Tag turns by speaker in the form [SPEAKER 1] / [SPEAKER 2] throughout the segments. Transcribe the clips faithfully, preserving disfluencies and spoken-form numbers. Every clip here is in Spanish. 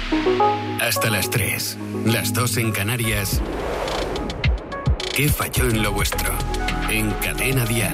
[SPEAKER 1] Hasta las tres, las dos en Canarias. ¿Qué falló en lo vuestro? En Cadena Dial.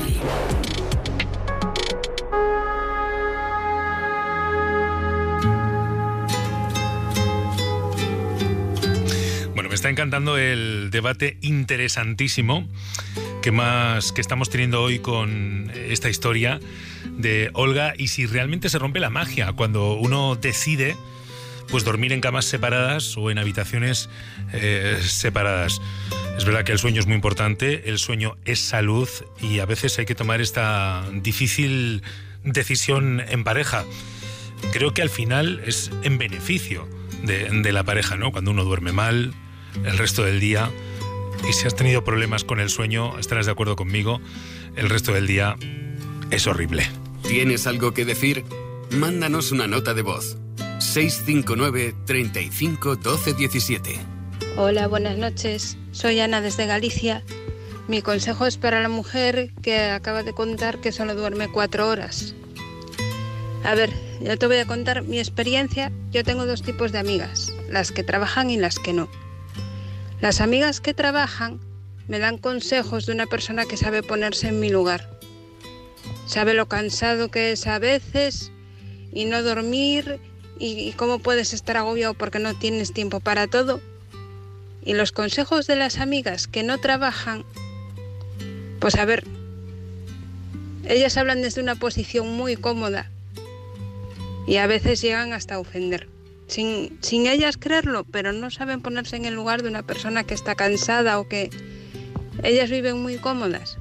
[SPEAKER 2] Bueno, me está encantando el debate interesantísimo que más que estamos teniendo hoy con esta historia de Olga, y si realmente se rompe la magia cuando uno decide pues dormir en camas separadas o en habitaciones eh, separadas. Es verdad que el sueño es muy importante, el sueño es salud, y a veces hay que tomar esta difícil decisión en pareja. Creo que al final es en beneficio de, de la pareja, ¿no? Cuando uno duerme mal el resto del día, y si has tenido problemas con el sueño, estarás de acuerdo conmigo, el resto del día es horrible.
[SPEAKER 1] ¿Tienes algo que decir? Mándanos una nota de voz. seis cinco nueve, treinta y cinco, doce diecisiete.
[SPEAKER 3] Hola, buenas noches. Soy Ana desde Galicia. Mi consejo es para la mujer que acaba de contar que solo duerme cuatro horas. A ver, yo te voy a contar mi experiencia. Yo tengo dos tipos de amigas, las que trabajan y las que no. Las amigas que trabajan me dan consejos de una persona que sabe ponerse en mi lugar. Sabe lo cansado que es a veces y no dormir, y cómo puedes estar agobiado porque no tienes tiempo para todo. Y los consejos de las amigas que no trabajan, pues a ver, ellas hablan desde una posición muy cómoda y a veces llegan hasta a ofender, sin, sin ellas creerlo, pero no saben ponerse en el lugar de una persona que está cansada o que ellas viven muy cómodas.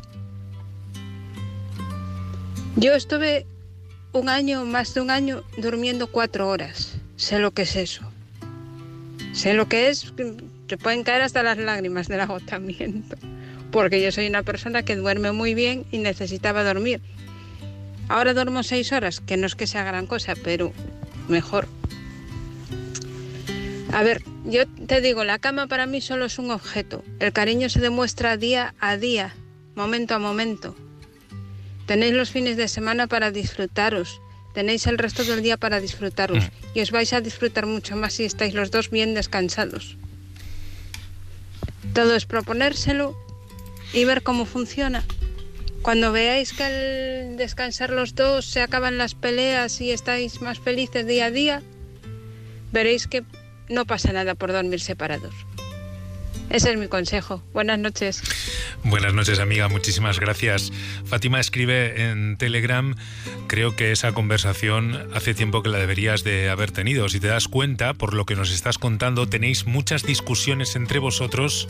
[SPEAKER 3] Yo estuve un año, más de un año, durmiendo cuatro horas. Sé lo que es eso. Sé lo que es, te pueden caer hasta las lágrimas del agotamiento. Porque yo soy una persona que duerme muy bien y necesitaba dormir. Ahora duermo seis horas, que no es que sea gran cosa, pero mejor. A ver, yo te digo, la cama para mí solo es un objeto. El cariño se demuestra día a día, momento a momento. Tenéis los fines de semana para disfrutaros, tenéis el resto del día para disfrutaros, y os vais a disfrutar mucho más si estáis los dos bien descansados. Todo es proponérselo y ver cómo funciona. Cuando veáis que al descansar los dos se acaban las peleas y estáis más felices día a día, veréis que no pasa nada por dormir separados. Ese es mi consejo. Buenas noches.
[SPEAKER 2] Buenas noches, amiga. Muchísimas gracias. Fátima escribe en Telegram: creo que esa conversación hace tiempo que la deberías de haber tenido. Si te das cuenta, por lo que nos estás contando, tenéis muchas discusiones entre vosotros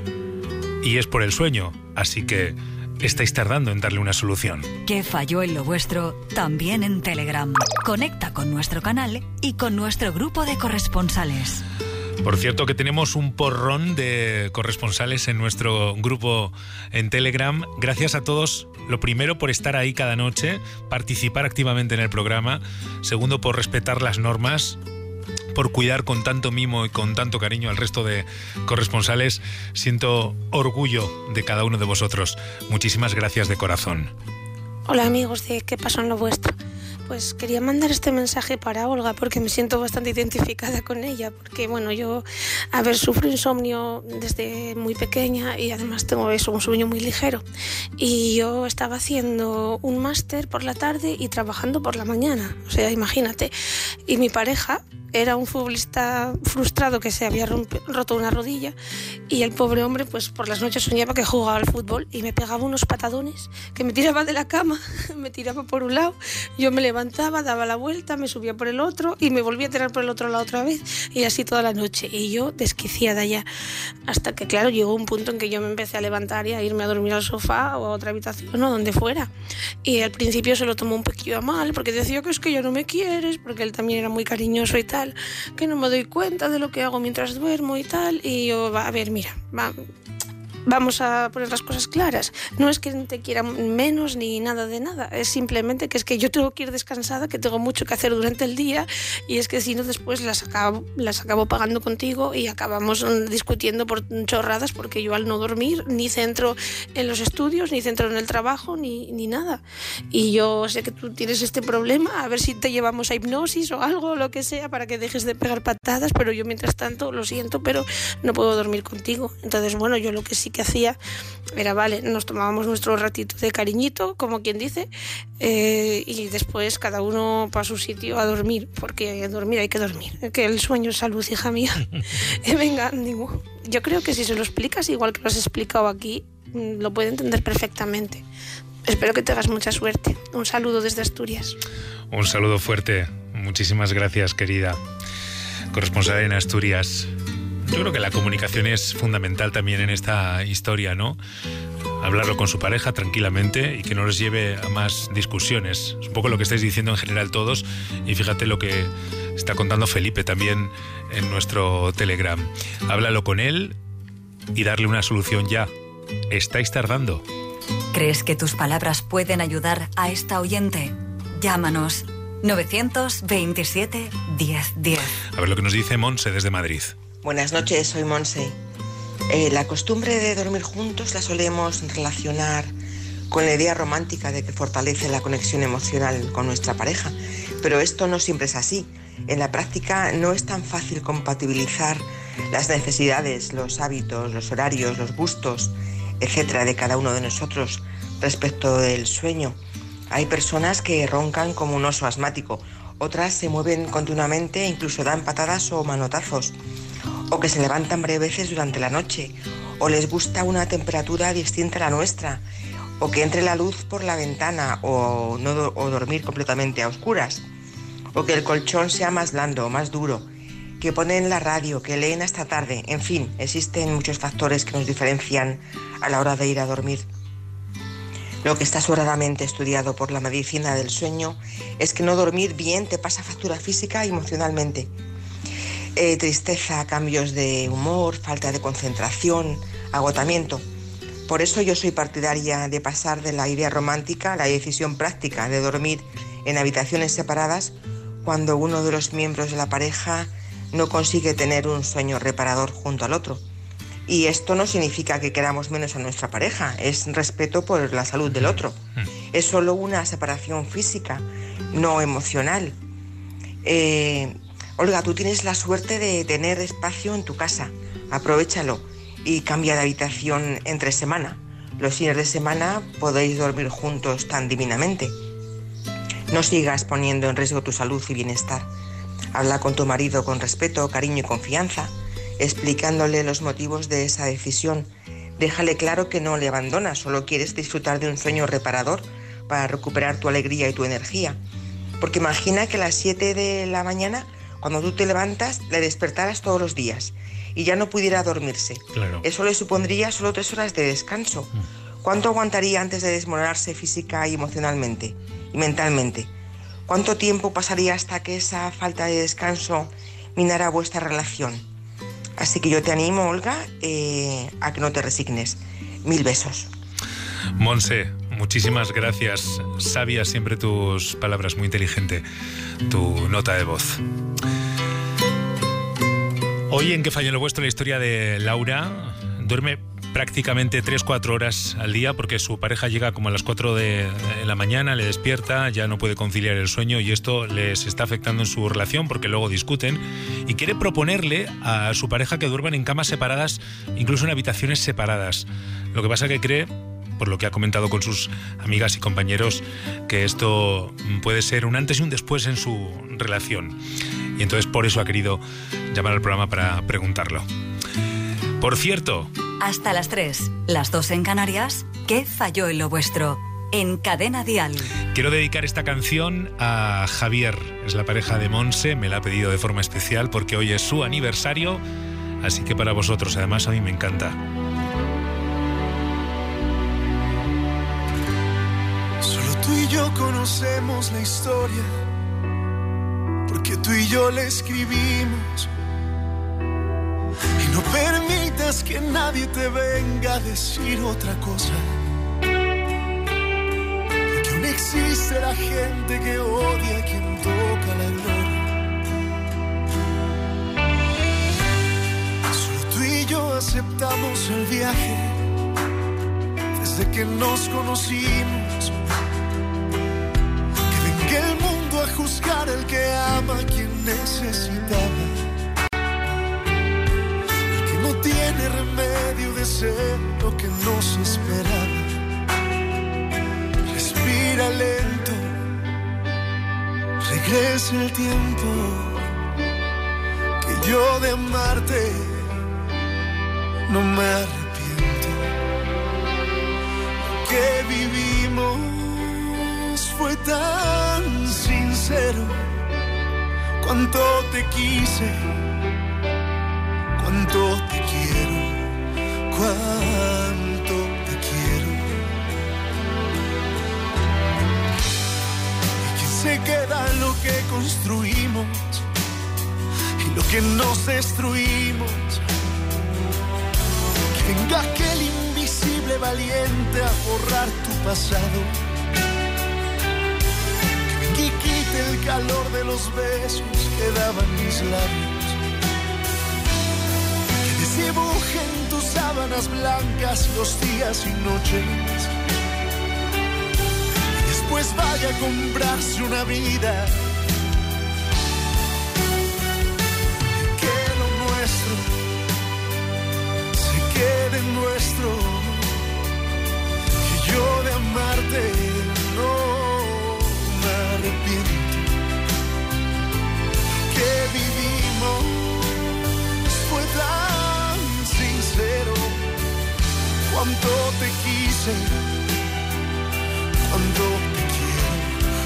[SPEAKER 2] y es por el sueño. Así que estáis tardando en darle una solución.
[SPEAKER 4] ¿Qué falló en lo vuestro? También en Telegram. Conecta con nuestro canal y con nuestro grupo de corresponsales.
[SPEAKER 2] Por cierto, que tenemos un porrón de corresponsales en nuestro grupo en Telegram. Gracias a todos, lo primero, por estar ahí cada noche, participar activamente en el programa. Segundo, por respetar las normas, por cuidar con tanto mimo y con tanto cariño al resto de corresponsales. Siento orgullo de cada uno de vosotros. Muchísimas gracias de corazón.
[SPEAKER 5] Hola, amigos de ¿Qué pasó en lo vuestro? Pues quería mandar este mensaje para Olga porque me siento bastante identificada con ella, porque bueno, yo, a ver, sufro insomnio desde muy pequeña y además tengo eso, un sueño muy ligero, y yo estaba haciendo un máster por la tarde y trabajando por la mañana, o sea, imagínate, y mi pareja era un futbolista frustrado que se había romp- roto una rodilla, y el pobre hombre pues por las noches soñaba que jugaba al fútbol y me pegaba unos patadones que me tiraba de la cama, me tiraba por un lado, yo me levantaba, daba la vuelta, me subía por el otro y me volvía a tirar por el otro lado otra vez, y así toda la noche, y yo desquiciada ya, hasta que claro llegó un punto en que yo me empecé a levantar y a irme a dormir al sofá o a otra habitación o donde fuera, y al principio se lo tomó un poquillo a mal porque decía que es que ya no me quieres, porque él también era muy cariñoso y tal, que no me doy cuenta de lo que hago mientras duermo y tal, y yo, va, a ver, mira, va, vamos a poner las cosas claras. No es que te quiera menos ni nada de nada, es simplemente que es que yo tengo que ir descansada, que tengo mucho que hacer durante el día, y es que si no después las acabo, las acabo pagando contigo y acabamos discutiendo por chorradas, porque yo al no dormir ni centro en los estudios, ni centro en el trabajo, ni, ni nada. Y yo sé que tú tienes este problema, a ver si te llevamos a hipnosis o algo, lo que sea, para que dejes de pegar patadas, pero yo mientras tanto, lo siento, pero no puedo dormir contigo. Entonces, bueno, yo lo que sí que hacía era, vale, nos tomábamos nuestro ratito de cariñito, como quien dice, eh, y después cada uno para su sitio a dormir, porque dormir hay que dormir, que el sueño es salud, hija mía. Venga, digo, yo creo que si se lo explicas igual que lo has explicado aquí, lo puede entender perfectamente. Espero que tengas mucha suerte. Un saludo desde Asturias.
[SPEAKER 2] Un saludo fuerte. Muchísimas gracias, querida corresponsal en Asturias. Yo creo que la comunicación es fundamental también en esta historia, ¿no? Hablarlo con su pareja tranquilamente y que no les lleve a más discusiones. Es un poco lo que estáis diciendo en general todos, y fíjate lo que está contando Felipe también en nuestro Telegram. Háblalo con él y darle una solución ya. Estáis tardando.
[SPEAKER 4] ¿Crees que tus palabras pueden ayudar a esta oyente? Llámanos novecientos veintisiete diez diez.
[SPEAKER 2] A ver lo que nos dice Monse desde Madrid.
[SPEAKER 6] Buenas noches, soy Monse. Eh, la costumbre de dormir juntos la solemos relacionar con la idea romántica de que fortalece la conexión emocional con nuestra pareja, pero esto no siempre es así. En la práctica no es tan fácil compatibilizar las necesidades, los hábitos, los horarios, los gustos, etcétera, de cada uno de nosotros respecto del sueño. Hay personas que roncan como un oso asmático, otras se mueven continuamente e incluso dan patadas o manotazos, o que se levantan breves veces durante la noche, o les gusta una temperatura distinta a la nuestra, o que entre la luz por la ventana, o, no, o dormir completamente a oscuras, o que el colchón sea más blando, más duro, que ponen la radio, que leen hasta tarde. En fin, existen muchos factores que nos diferencian a la hora de ir a dormir. Lo que está sobradamente estudiado por la medicina del sueño es que no dormir bien te pasa factura física y emocionalmente. Eh, tristeza, cambios de humor, falta de concentración, agotamiento. Por eso yo soy partidaria de pasar de la idea romántica a la decisión práctica de dormir en habitaciones separadas cuando uno de los miembros de la pareja no consigue tener un sueño reparador junto al otro. Y esto no significa que queramos menos a nuestra pareja, es respeto por la salud del otro. Es solo una separación física, no emocional. Eh, Olga, tú tienes la suerte de tener espacio en tu casa, aprovéchalo y cambia de habitación entre semana. Los fines de semana podéis dormir juntos tan divinamente. No sigas poniendo en riesgo tu salud y bienestar. Habla con tu marido con respeto, cariño y confianza, explicándole los motivos de esa decisión. Déjale claro que no le abandonas, solo quieres disfrutar de un sueño reparador para recuperar tu alegría y tu energía. Porque imagina que a las siete de la mañana, cuando tú te levantas, le despertaras todos los días y ya no pudiera dormirse.
[SPEAKER 2] Claro.
[SPEAKER 6] Eso le supondría solo tres horas de descanso. ¿Cuánto aguantaría antes de desmoronarse física y emocionalmente y mentalmente? ¿Cuánto tiempo pasaría hasta que esa falta de descanso minara vuestra relación? Así que yo te animo, Olga, eh, a que no te resignes. Mil besos.
[SPEAKER 2] Monse, muchísimas gracias. Sabias siempre tus palabras, muy inteligente tu nota de voz. Hoy en ¿Qué falló en lo vuestro? La historia de Laura. Duerme prácticamente tres cuatro horas al día porque su pareja llega como a las cuatro de la mañana, le despierta, ya no puede conciliar el sueño y esto les está afectando en su relación porque luego discuten y quiere proponerle a su pareja que duerman en camas separadas, incluso en habitaciones separadas. Lo que pasa que cree, por lo que ha comentado con sus amigas y compañeros, que esto puede ser un antes y un después en su relación. Y entonces por eso ha querido llamar al programa para preguntarlo. Por cierto...
[SPEAKER 4] Hasta las tres, las dos en Canarias, ¿Qué falló en lo vuestro? En Cadena Dial.
[SPEAKER 2] Quiero dedicar esta canción a Javier, es la pareja de Monse, me la ha pedido de forma especial porque hoy es su aniversario, así que para vosotros, además a mí me encanta.
[SPEAKER 7] Solo tú y yo conocemos la historia, porque tú y yo la escribimos y no permitimos permitas que nadie te venga a decir otra cosa. Porque aún existe la gente que odia a quien toca la gloria. Solo tú y yo aceptamos el viaje desde que nos conocimos. Que venga el mundo a juzgar al que ama a quien necesitaba. No tiene remedio de ser lo que nos esperaba. Respira lento, regresa el tiempo, que yo de amarte no me arrepiento. Lo que vivimos fue tan sincero. Cuánto te quise, cuánto te quiero, cuánto te quiero. ¿Y quién se queda en lo que construimos y lo que nos destruimos? Que venga aquel invisible valiente a borrar tu pasado. Que venga y quite el calor de los besos que daban mis labios. Dibujen tus sábanas blancas los días y noches. Y después vaya a comprarse una vida. Y que lo nuestro se quede nuestro. Que yo de amarte no me arrepiento. Que vivimos fue tan sincero. Cuánto te quise, cuánto te quiero,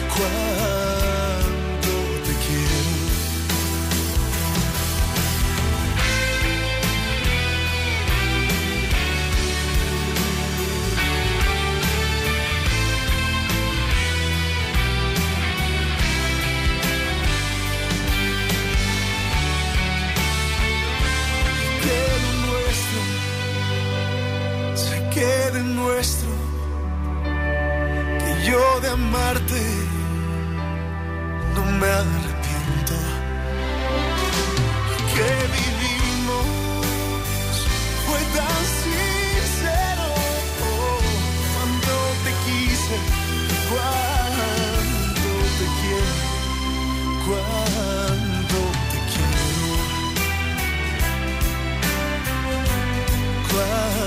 [SPEAKER 7] cuánto te quiero. Quede nuestro, que yo de amarte no me arrepiento. Que vivimos fue tan sincero. Oh, cuando te quise, cuando te quiero, cuando te quiero, cuando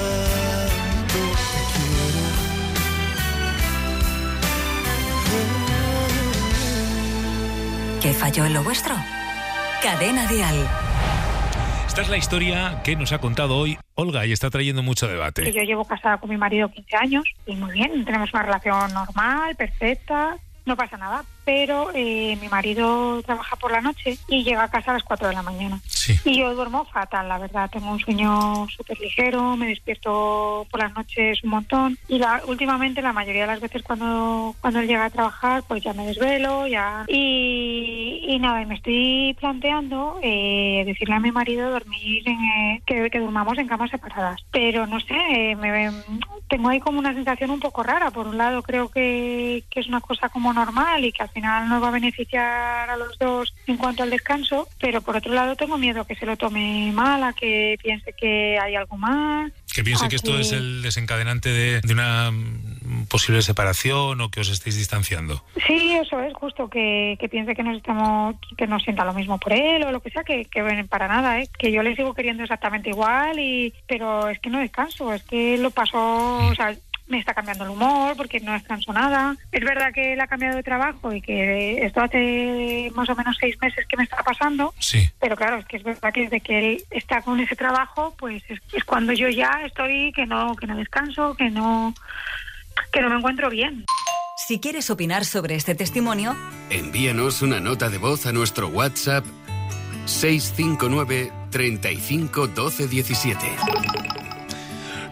[SPEAKER 4] ¿Qué falló en lo vuestro? Cadena Dial.
[SPEAKER 2] Esta es la historia que nos ha contado hoy Olga y está trayendo mucho debate.
[SPEAKER 8] Yo llevo casada con mi marido quince años y muy bien, tenemos una relación normal, perfecta, no pasa nada. Pero eh, mi marido trabaja por la noche y llega a casa a las cuatro de la mañana.
[SPEAKER 2] Sí.
[SPEAKER 8] Y yo duermo fatal, la verdad. Tengo un sueño súper ligero, me despierto por las noches un montón. Y la, últimamente, la mayoría de las veces cuando, cuando él llega a trabajar, pues ya me desvelo, ya... Y, y nada, y me estoy planteando eh, decirle a mi marido dormir en, eh, que, que durmamos en camas separadas. Pero no sé, eh, me, tengo ahí como una sensación un poco rara. Por un lado, creo que, que es una cosa como normal y que al final nos va a beneficiar a los dos en cuanto al descanso, pero por otro lado tengo miedo a que se lo tome mal, a que piense que hay algo más.
[SPEAKER 2] Que piense que esto es el desencadenante de, de una posible separación o que os estéis distanciando.
[SPEAKER 8] Sí, eso es, justo, que, que piense que nos estamos, que nos sienta lo mismo por él o lo que sea, que, que para nada, ¿eh? Que yo le sigo queriendo exactamente igual, y pero es que no descanso, es que lo paso, mm. o sea, me está cambiando el humor porque no descanso nada. Es verdad que él ha cambiado de trabajo y que esto hace más o menos seis meses que me está pasando,
[SPEAKER 2] sí.
[SPEAKER 8] Pero claro, es que es verdad que desde que él está con ese trabajo, pues es, es cuando yo ya estoy que no, que no descanso, que no, que no me encuentro bien.
[SPEAKER 4] Si quieres opinar sobre este testimonio,
[SPEAKER 1] envíanos una nota de voz a nuestro WhatsApp seis cinco nueve, treinta y cinco, doce, diecisiete.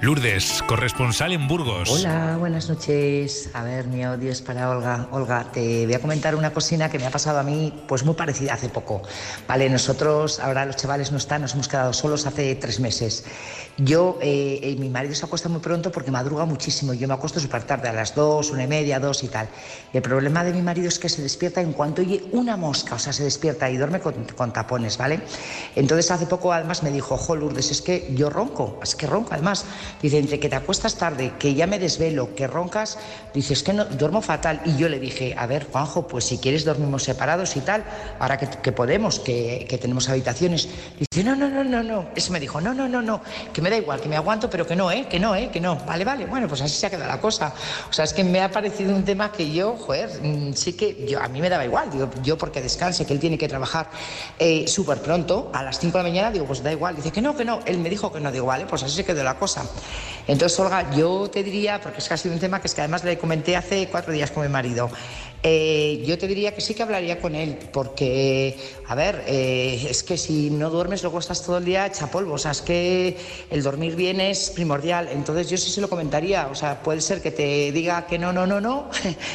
[SPEAKER 2] Lourdes, corresponsal en Burgos.
[SPEAKER 9] Hola, buenas noches. A ver, mi audio es para Olga. Olga, te voy a comentar una cosina que me ha pasado a mí, pues muy parecida hace poco. Vale, nosotros, ahora los chavales no están, nos hemos quedado solos hace tres meses. Yo, eh, eh, mi marido se acuesta muy pronto porque madruga muchísimo. Yo me acuesto súper tarde, a las dos, una y media, dos y tal. Y el problema de mi marido es que se despierta en cuanto oye una mosca, o sea, se despierta y duerme con, con tapones, ¿vale? Entonces hace poco además me dijo, jo, Lourdes, es que yo ronco, es que ronco además. Dice, entre que te acuestas tarde, que ya me desvelo, que roncas, dice, es que no, duermo fatal. Y yo le dije, a ver, Juanjo, pues si quieres dormimos separados y tal, ahora que, que podemos, que, que tenemos habitaciones. Dice, no, no, no, no, no. Eso me dijo, no, no, no, no, que me da igual, que me aguanto, pero que no, ¿eh? Que no, ¿eh? Que no. Vale, vale, bueno, pues así se ha quedado la cosa. O sea, es que me ha parecido un tema que yo, joder, sí que yo, a mí me daba igual, digo, yo porque descanse, que él tiene que trabajar eh, súper pronto, a las cinco de la mañana, digo, pues da igual. Dice que no, que no, él me dijo que no, digo, vale, pues así se quedó la cosa. Entonces, Olga, yo te diría, porque es que ha sido un tema que es que además le comenté hace cuatro días con mi marido, eh, yo te diría que sí que hablaría con él, porque, a ver, eh, es que si no duermes luego estás todo el día hecha polvo, o sea, es que el dormir bien es primordial, entonces yo sí se lo comentaría, o sea, puede ser que te diga que no, no, no, no,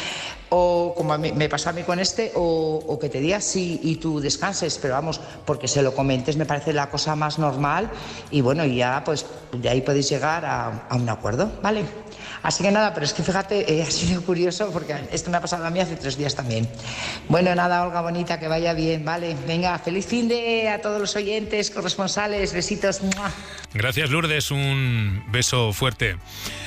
[SPEAKER 9] o como a mí, me pasó a mí con este, o, o que te diga sí y tú descanses, pero vamos, porque se lo comentes me parece la cosa más normal y bueno, ya pues de ahí podéis llegar a, a un acuerdo, ¿vale? Así que nada, pero es que fíjate, eh, ha sido curioso porque esto me ha pasado a mí hace tres días también. Bueno, nada, Olga, bonita, que vaya bien, ¿vale? Venga, feliz fin de a todos los oyentes, corresponsales, besitos. ¡Mua!
[SPEAKER 2] Gracias, Lourdes, un beso fuerte.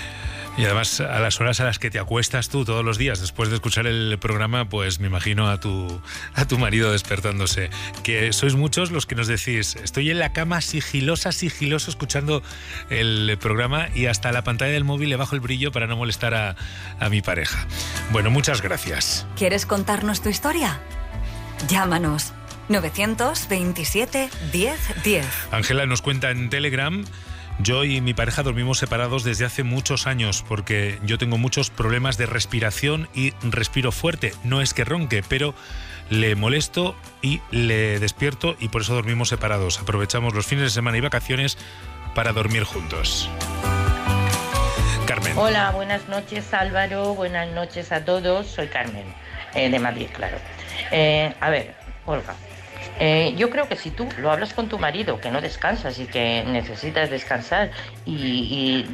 [SPEAKER 2] Y además, a las horas a las que te acuestas tú todos los días, después de escuchar el programa, pues me imagino a tu, a tu marido despertándose. Que sois muchos los que nos decís, estoy en la cama sigilosa, sigiloso, escuchando el programa y hasta la pantalla del móvil le bajo el brillo para no molestar a, a mi pareja. Bueno, muchas gracias.
[SPEAKER 4] ¿Quieres contarnos tu historia? Llámanos. novecientos veintisiete diez diez.
[SPEAKER 2] Ángela nos cuenta en Telegram: yo y mi pareja dormimos separados desde hace muchos años porque yo tengo muchos problemas de respiración y respiro fuerte. No es que ronque, pero le molesto y le despierto y por eso dormimos separados. Aprovechamos los fines de semana y vacaciones para dormir juntos. Carmen.
[SPEAKER 10] Hola, buenas noches Álvaro, buenas noches a todos. Soy Carmen, eh, de Madrid, claro. Eh, a ver, Olga. Eh, yo creo que si tú lo hablas con tu marido, que no descansas y que necesitas descansar y, y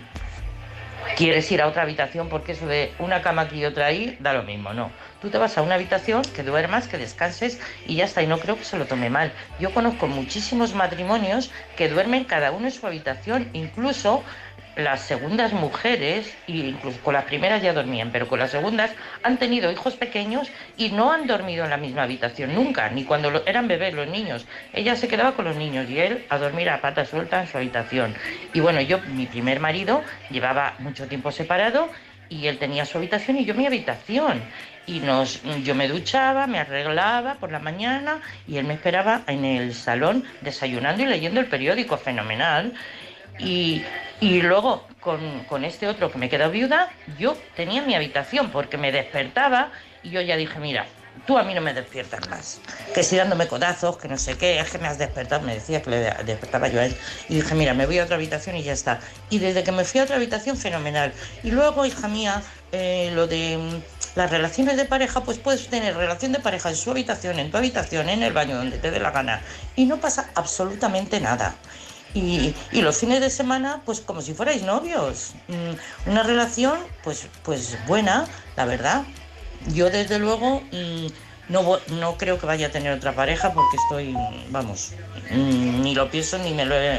[SPEAKER 10] quieres ir a otra habitación, porque eso de una cama aquí y otra ahí, da lo mismo, no. Tú te vas a una habitación, que duermas, que descanses y ya está, y no creo que se lo tome mal. Yo conozco muchísimos matrimonios que duermen cada uno en su habitación, incluso las segundas mujeres, y incluso con las primeras ya dormían, pero con las segundas han tenido hijos pequeños y no han dormido en la misma habitación nunca, ni cuando lo, eran bebés los niños. Ella se quedaba con los niños y él a dormir a pata suelta en su habitación. Y bueno, yo, mi primer marido, llevaba mucho tiempo separado y él tenía su habitación y yo mi habitación. Y nos, yo me duchaba, me arreglaba por la mañana y él me esperaba en el salón desayunando y leyendo el periódico, fenomenal. Y, y luego con, con este otro que me quedó viuda, yo tenía mi habitación porque me despertaba y yo ya dije, mira, tú a mí no me despiertas más, que si dándome codazos, que no sé qué, es que me has despertado, me decía que le despertaba yo a él, y dije, mira, me voy a otra habitación y ya está. Y desde que me fui a otra habitación, fenomenal. Y luego, hija mía, eh, lo de las relaciones de pareja, pues puedes tener relación de pareja en su habitación, en tu habitación, en el baño, donde te dé la gana, y no pasa absolutamente nada. Y, y los fines de semana, pues como si fuerais novios. Mm, una relación, pues, pues buena, la verdad. Yo desde luego mm, no, no creo que vaya a tener otra pareja porque estoy, vamos, mm, ni lo pienso ni me lo he...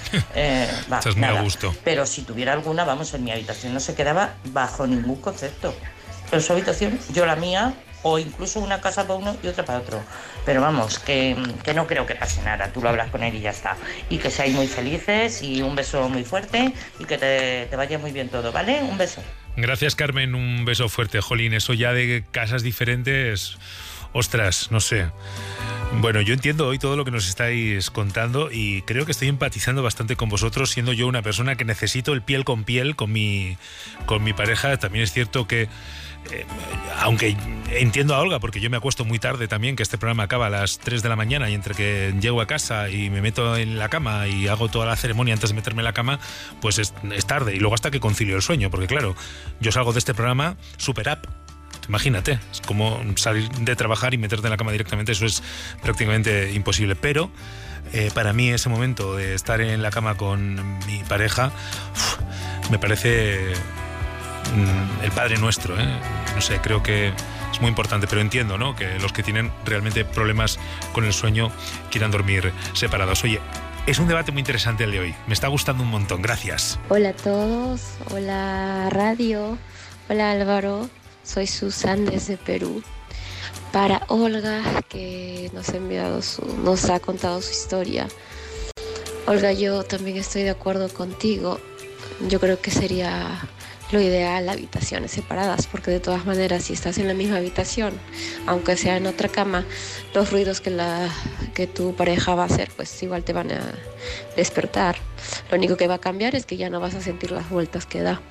[SPEAKER 10] Eh, va,
[SPEAKER 2] Estás muy
[SPEAKER 10] nada.
[SPEAKER 2] a gusto.
[SPEAKER 10] Pero si tuviera alguna, vamos, en mi habitación no se quedaba bajo ningún concepto. En su habitación, yo la mía, o incluso una casa para uno y otra para otro. Pero vamos, que, que no creo que pase nada, tú lo hablas con él y ya está. Y que seáis muy felices y un beso muy fuerte y que te, te vaya muy bien todo, ¿vale? Un beso.
[SPEAKER 2] Gracias, Carmen, un beso fuerte. Jolín, eso ya de casas diferentes, ostras, no sé. Bueno, yo entiendo hoy todo lo que nos estáis contando y creo que estoy empatizando bastante con vosotros, siendo yo una persona que necesito el piel con piel con mi, con mi pareja. También es cierto que, eh, aunque entiendo a Olga, porque yo me acuesto muy tarde también, que este programa acaba a las tres de la mañana y entre que llego a casa y me meto en la cama y hago toda la ceremonia antes de meterme en la cama, pues es, es tarde. Y luego hasta que concilio el sueño, porque claro, yo salgo de este programa super up. Imagínate, es como salir de trabajar y meterte en la cama directamente, eso es prácticamente imposible. Pero eh, para mí ese momento de estar en la cama con mi pareja uf, me parece mm, el Padre Nuestro, ¿eh? No sé, creo que es muy importante, pero entiendo, ¿no?, que los que tienen realmente problemas con el sueño quieran dormir separados. Oye, es un debate muy interesante el de hoy, me está gustando un montón, gracias.
[SPEAKER 11] Hola a todos, hola radio, hola Álvaro. Soy Susan desde Perú. Para Olga, que nos ha enviado su, nos ha contado su historia. Olga, yo también estoy de acuerdo contigo. Yo creo que sería lo ideal habitaciones separadas, porque de todas maneras, si estás en la misma habitación, aunque sea en otra cama, los ruidos que la que tu pareja va a hacer, pues igual te van a despertar. Lo único que va a cambiar es que ya no vas a sentir las vueltas que da.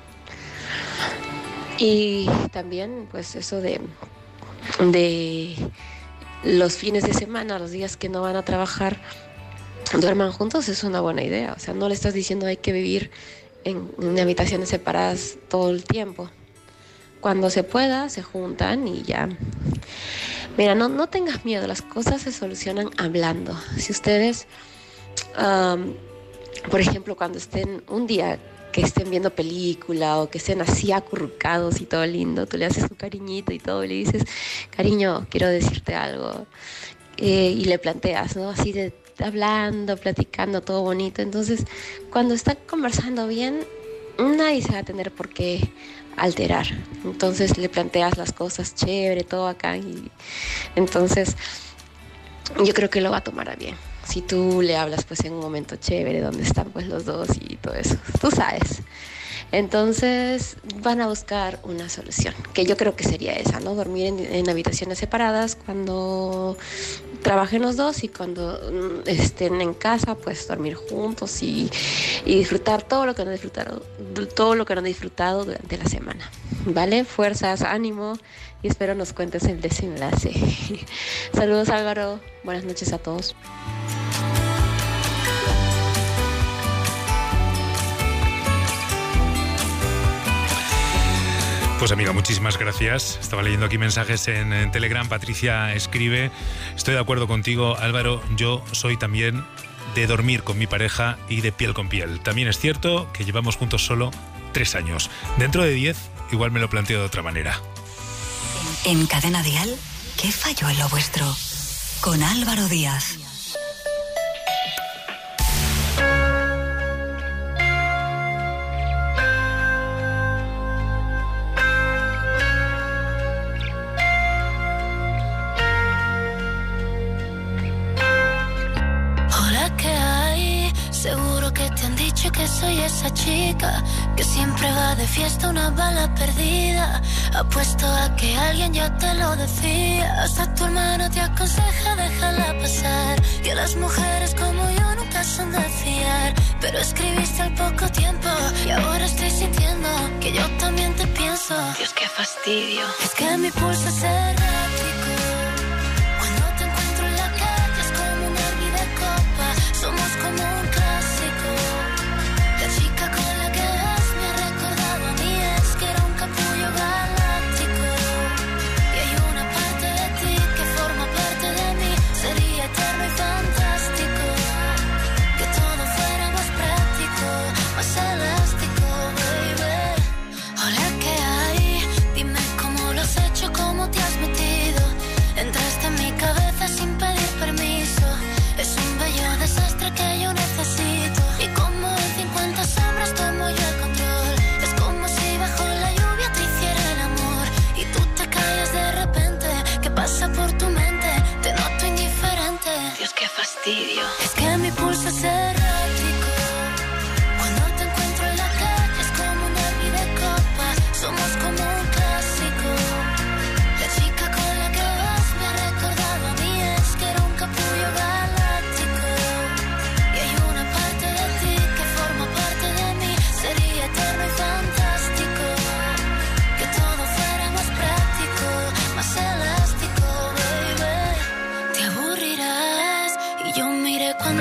[SPEAKER 11] Y también, pues eso de, de los fines de semana, los días que no van a trabajar, duerman juntos, es una buena idea. O sea, no le estás diciendo hay que vivir en, en habitaciones separadas todo el tiempo. Cuando se pueda, se juntan y ya. Mira, no, no tengas miedo, las cosas se solucionan hablando. Si ustedes, um, por ejemplo, cuando estén un día que estén viendo película o que estén así acurrucados y todo lindo, tú le haces un cariñito y todo y le dices, cariño, quiero decirte algo, eh, y le planteas, ¿no?, así de hablando, platicando, todo bonito. Entonces, cuando están conversando bien, nadie se va a tener por qué alterar. Entonces le planteas las cosas chévere, todo acá, y entonces yo creo que lo va a tomar a bien. Si tú le hablas pues en un momento chévere donde están pues los dos y todo eso, tú sabes. Entonces van a buscar una solución, que yo creo que sería esa, ¿no? Dormir en, en habitaciones separadas cuando trabajen los dos, y cuando estén en casa pues dormir juntos y, y disfrutar todo lo que no han disfrutado, todo lo que no han disfrutado durante la semana. ¿Vale? Fuerzas, ánimo, y espero nos cuentes el desenlace. Saludos, Álvaro, buenas noches a todos.
[SPEAKER 2] Pues amiga, muchísimas gracias. Estaba leyendo aquí mensajes en, en Telegram. Patricia escribe: estoy de acuerdo contigo, Álvaro, yo soy también de dormir con mi pareja y de piel con piel. También es cierto que llevamos juntos solo tres años. Dentro de diez igual me lo planteo de otra manera.
[SPEAKER 4] En Cadena Dial, ¿qué falló en lo vuestro? Con Álvaro Díaz.
[SPEAKER 12] Que soy esa chica que siempre va de fiesta, una bala perdida. Apuesto a que alguien ya te lo decía. Hasta tu hermano te aconseja déjala pasar, que las mujeres como yo nunca son de fiar. Pero escribiste al poco tiempo y ahora estoy sintiendo que yo también te pienso. Dios, qué fastidio. Es que mi pulso es errático. Cuando te encuentro en la calle es como un herbi de copa. Somos como un clásico. La chica con la que vas me ha recordado a mí, es que era un capullo galáctico. Y hay una parte de ti que forma parte de mí. Sería eterno y fantástico que todo fuera más práctico, más elástico, baby. Hola, ¿qué hay? Dime cómo lo has hecho, cómo te has metido.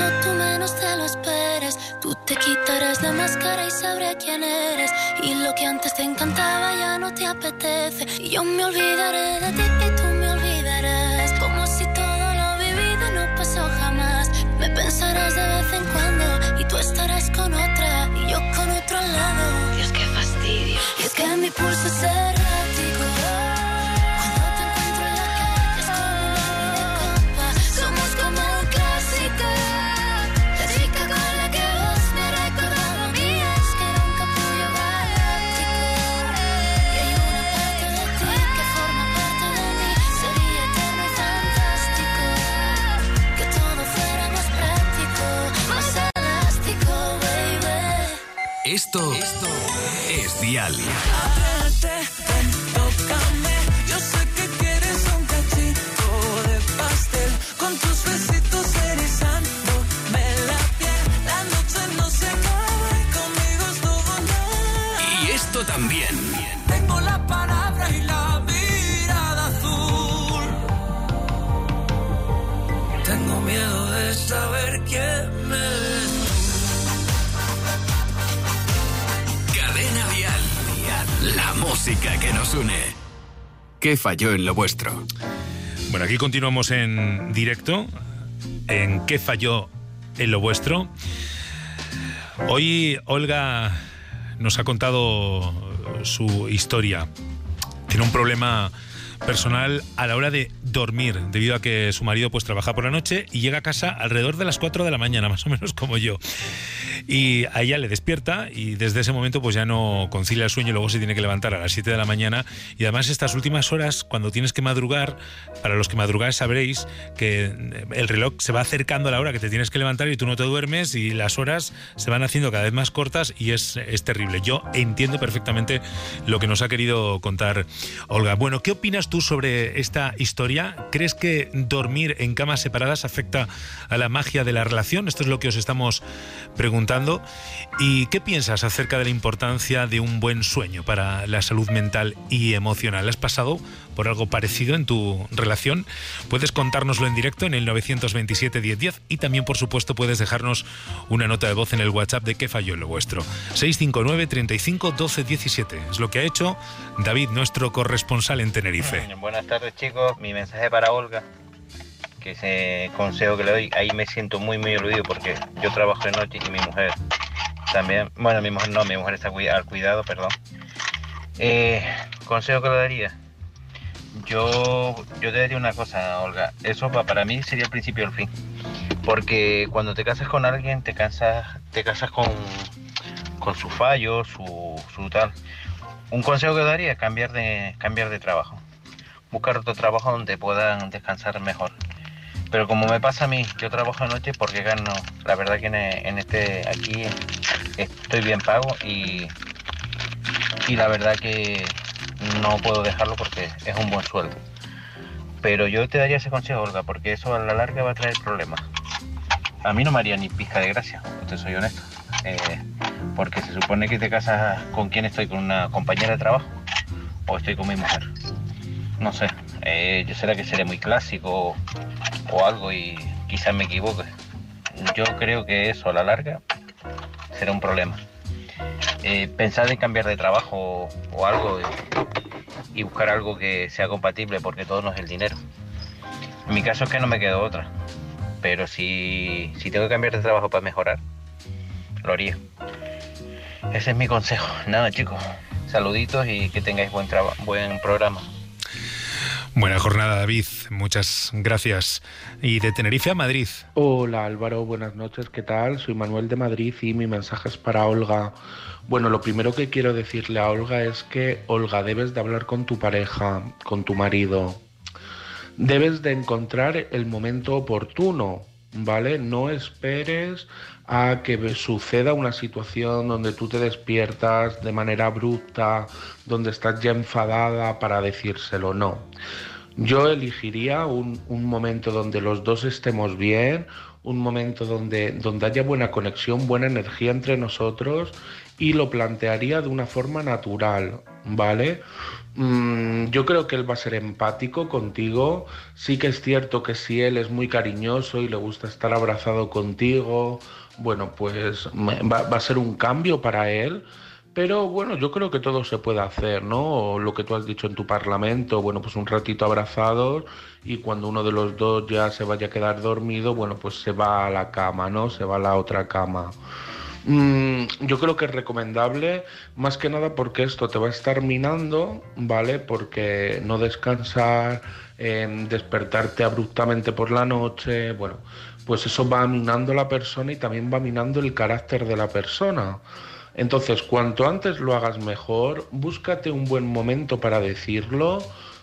[SPEAKER 12] cuando tú menos te lo esperes. Tú te quitarás la máscara y sabré quién eres. Y lo que antes te encantaba ya no te apetece. Y yo me olvidaré de ti y tú me olvidarás. Como si todo lo vivido no pasó jamás. Me pensarás de vez en cuando y tú estarás con otra y yo con otro al lado. Dios, qué fastidio. Y es que mi pulso es errático. Cuando te encuentro en la calle es como una videocopa. Somos como un clásico. La chica con la que vos me recordaba a mí es que era un capullo galáctico. Y hay una parte de ti que forma parte de mí. Sería eterno y fantástico que todo fuera más práctico, más elástico, baby.
[SPEAKER 1] Esto, Esto es Dial.
[SPEAKER 13] Ábrete, ven, tócame. Yo sé que quieres un cachito de pastel. Con tus besitos erizándome la piel. La noche no se acaba y conmigo es todo nada.
[SPEAKER 1] Y esto también.
[SPEAKER 13] Tengo la palabra y la mirada azul. Tengo miedo de saber quién me ves.
[SPEAKER 1] Cadena Dial. La música que nos une. ¿Qué falló en lo vuestro?
[SPEAKER 2] Bueno, aquí continuamos en directo, en ¿Qué falló en lo vuestro? Hoy Olga nos ha contado su historia. Tiene un problema personal a la hora de dormir, debido a que su marido pues trabaja por la noche y llega a casa alrededor de las cuatro de la mañana, más o menos como yo. Y a ella le despierta y desde ese momento pues ya no concilia el sueño y luego se tiene que levantar a las siete de la mañana. Y además estas últimas horas, cuando tienes que madrugar, para los que madrugáis sabréis que el reloj se va acercando a la hora que te tienes que levantar y tú no te duermes y las horas se van haciendo cada vez más cortas y es, es terrible. Yo entiendo perfectamente lo que nos ha querido contar Olga. Bueno, ¿qué opinas tú sobre esta historia? ¿Crees que dormir en camas separadas afecta a la magia de la relación? Esto es lo que os estamos preguntando. ¿Y qué piensas acerca de la importancia de un buen sueño para la salud mental y emocional? ¿Has pasado por algo parecido en tu relación? Puedes contárnoslo en directo en el nueve dos siete, diez diez y también, por supuesto, puedes dejarnos una nota de voz en el WhatsApp de ¿Qué falló en lo vuestro? seis cinco nueve, treinta y cinco, doce, diecisiete. Es lo que ha hecho David, nuestro corresponsal en Tenerife.
[SPEAKER 14] Buenas tardes, chicos. Mi mensaje para Olga, que ese consejo que le doy, ahí me siento muy muy aludido porque yo trabajo de noche y mi mujer también, bueno, mi mujer no, mi mujer está al cuidado, perdón. Eh, consejo que le daría, yo yo te diría una cosa, Olga, eso para mí sería el principio del fin, porque cuando te casas con alguien te casas, te casas con, con sus fallos, su, su tal. Un consejo que daría es cambiar de, cambiar de trabajo, buscar otro trabajo donde puedan descansar mejor. Pero como me pasa a mí, yo trabajo de noche porque gano, la verdad que en, en este, aquí estoy bien pago y, y la verdad que no puedo dejarlo porque es un buen sueldo. Pero yo te daría ese consejo, Olga, porque eso a la larga va a traer problemas. A mí no me haría ni pizca de gracia, te soy honesto. Eh, porque se supone que te casas con quién estoy, con una compañera de trabajo o estoy con mi mujer. No sé, eh, yo será que seré muy clásico o algo y quizás me equivoque. Yo creo que eso a la larga será un problema. Eh, pensar en cambiar de trabajo o algo y, y buscar algo que sea compatible, porque todo no es el dinero. En mi caso es que no me quedó otra, pero si, si tengo que cambiar de trabajo para mejorar, lo haría. Ese es mi consejo. Nada, chicos, saluditos y que tengáis buen, traba- buen programa.
[SPEAKER 2] Buena jornada, David. Muchas gracias. Y de Tenerife a Madrid.
[SPEAKER 15] Hola Álvaro, buenas noches, ¿qué tal? Soy Manuel de Madrid y mi mensaje es para Olga. Bueno, lo primero que quiero decirle a Olga es que, Olga, debes de hablar con tu pareja, con tu marido. Debes de encontrar el momento oportuno, ¿vale? No esperes a que suceda una situación donde tú te despiertas de manera abrupta, donde estás ya enfadada para decírselo, no. Yo elegiría un, un momento donde los dos estemos bien, un momento donde, donde haya buena conexión, buena energía entre nosotros, y lo plantearía de una forma natural, ¿vale? Mm, yo creo que él va a ser empático contigo. Sí que es cierto que si él es muy cariñoso y le gusta estar abrazado contigo, bueno, pues va, va a ser un cambio para él. Pero bueno, yo creo que todo se puede hacer, ¿no? O lo que tú has dicho en tu parlamento, bueno, pues un ratito abrazados, y cuando uno de los dos ya se vaya a quedar dormido, bueno, pues se va a la cama, ¿no? Se va a la otra cama. Mm, yo creo que es recomendable, más que nada porque esto te va a estar minando, ¿vale? Porque no descansar, eh, despertarte abruptamente por la noche, bueno, pues eso va minando a la persona y también va minando el carácter de la persona. Entonces, cuanto antes lo hagas mejor, búscate un buen momento para decirlo,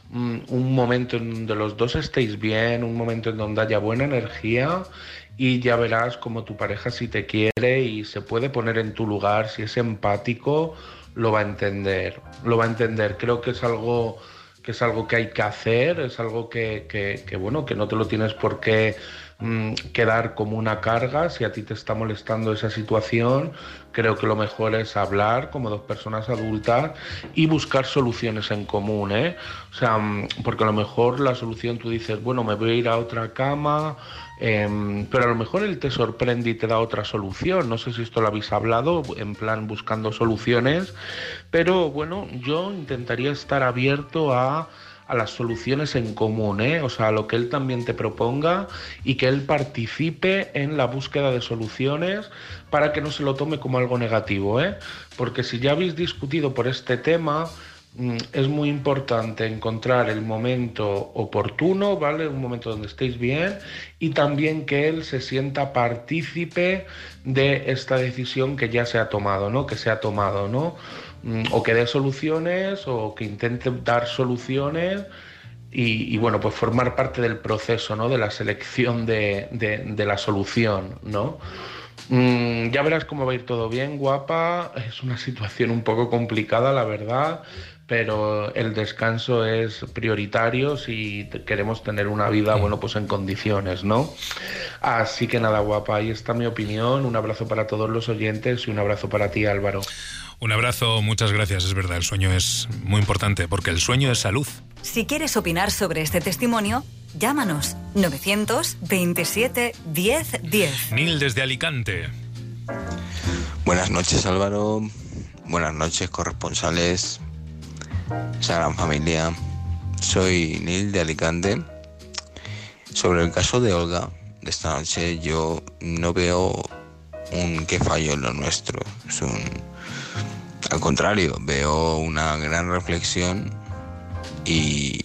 [SPEAKER 15] un momento en donde los dos estéis bien, un momento en donde haya buena energía, y ya verás como tu pareja, si te quiere y se puede poner en tu lugar, si es empático, lo va a entender, lo va a entender. Creo que es algo que es algo que hay que hacer, es algo que, que, que bueno, que no te lo tienes por qué mmm, quedar como una carga. Si a ti te está molestando esa situación, creo que lo mejor es hablar como dos personas adultas y buscar soluciones en común, ¿eh? O sea, porque a lo mejor la solución tú dices, bueno, me voy a ir a otra cama, eh, pero a lo mejor él te sorprende y te da otra solución. No sé si esto lo habéis hablado, en plan buscando soluciones, pero bueno, yo intentaría estar abierto a a las soluciones en común, ¿eh? O sea, a lo que él también te proponga y que él participe en la búsqueda de soluciones para que no se lo tome como algo negativo, ¿eh? Porque si ya habéis discutido por este tema, es muy importante encontrar el momento oportuno, ¿vale? Un momento donde estéis bien, y también que él se sienta partícipe de esta decisión que ya se ha tomado, ¿no? Que se ha tomado, ¿no? O que dé soluciones o que intente dar soluciones y, y bueno, pues formar parte del proceso, ¿no? De la selección de, de, de la solución, ¿no? Mm, ya verás cómo va a ir todo bien, guapa. Es una situación un poco complicada, la verdad, pero el descanso es prioritario si queremos tener una vida, bueno, pues en condiciones, ¿no? Así que nada, guapa, ahí está mi opinión. Un abrazo para todos los oyentes y un abrazo para ti, Álvaro.
[SPEAKER 2] Un abrazo, muchas gracias. Es verdad, el sueño es muy importante porque el sueño es salud.
[SPEAKER 4] Si quieres opinar sobre este testimonio, llámanos novecientos veintisiete diez diez.
[SPEAKER 2] Nil desde Alicante.
[SPEAKER 16] Buenas noches, Álvaro. Buenas noches, corresponsales. Esa gran familia. Soy Nil de Alicante. Sobre el caso de Olga de esta noche, yo no veo un qué fallo en lo nuestro. Es un... Al contrario, veo una gran reflexión y,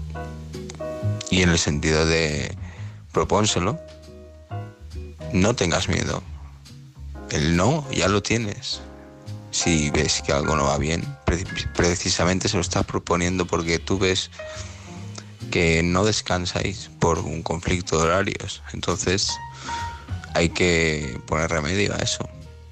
[SPEAKER 16] y en el sentido de propónselo, no tengas miedo. El no ya lo tienes. Si ves que algo no va bien, pre- precisamente se lo estás proponiendo porque tú ves que no descansáis por un conflicto de horarios. Entonces hay que poner remedio a eso.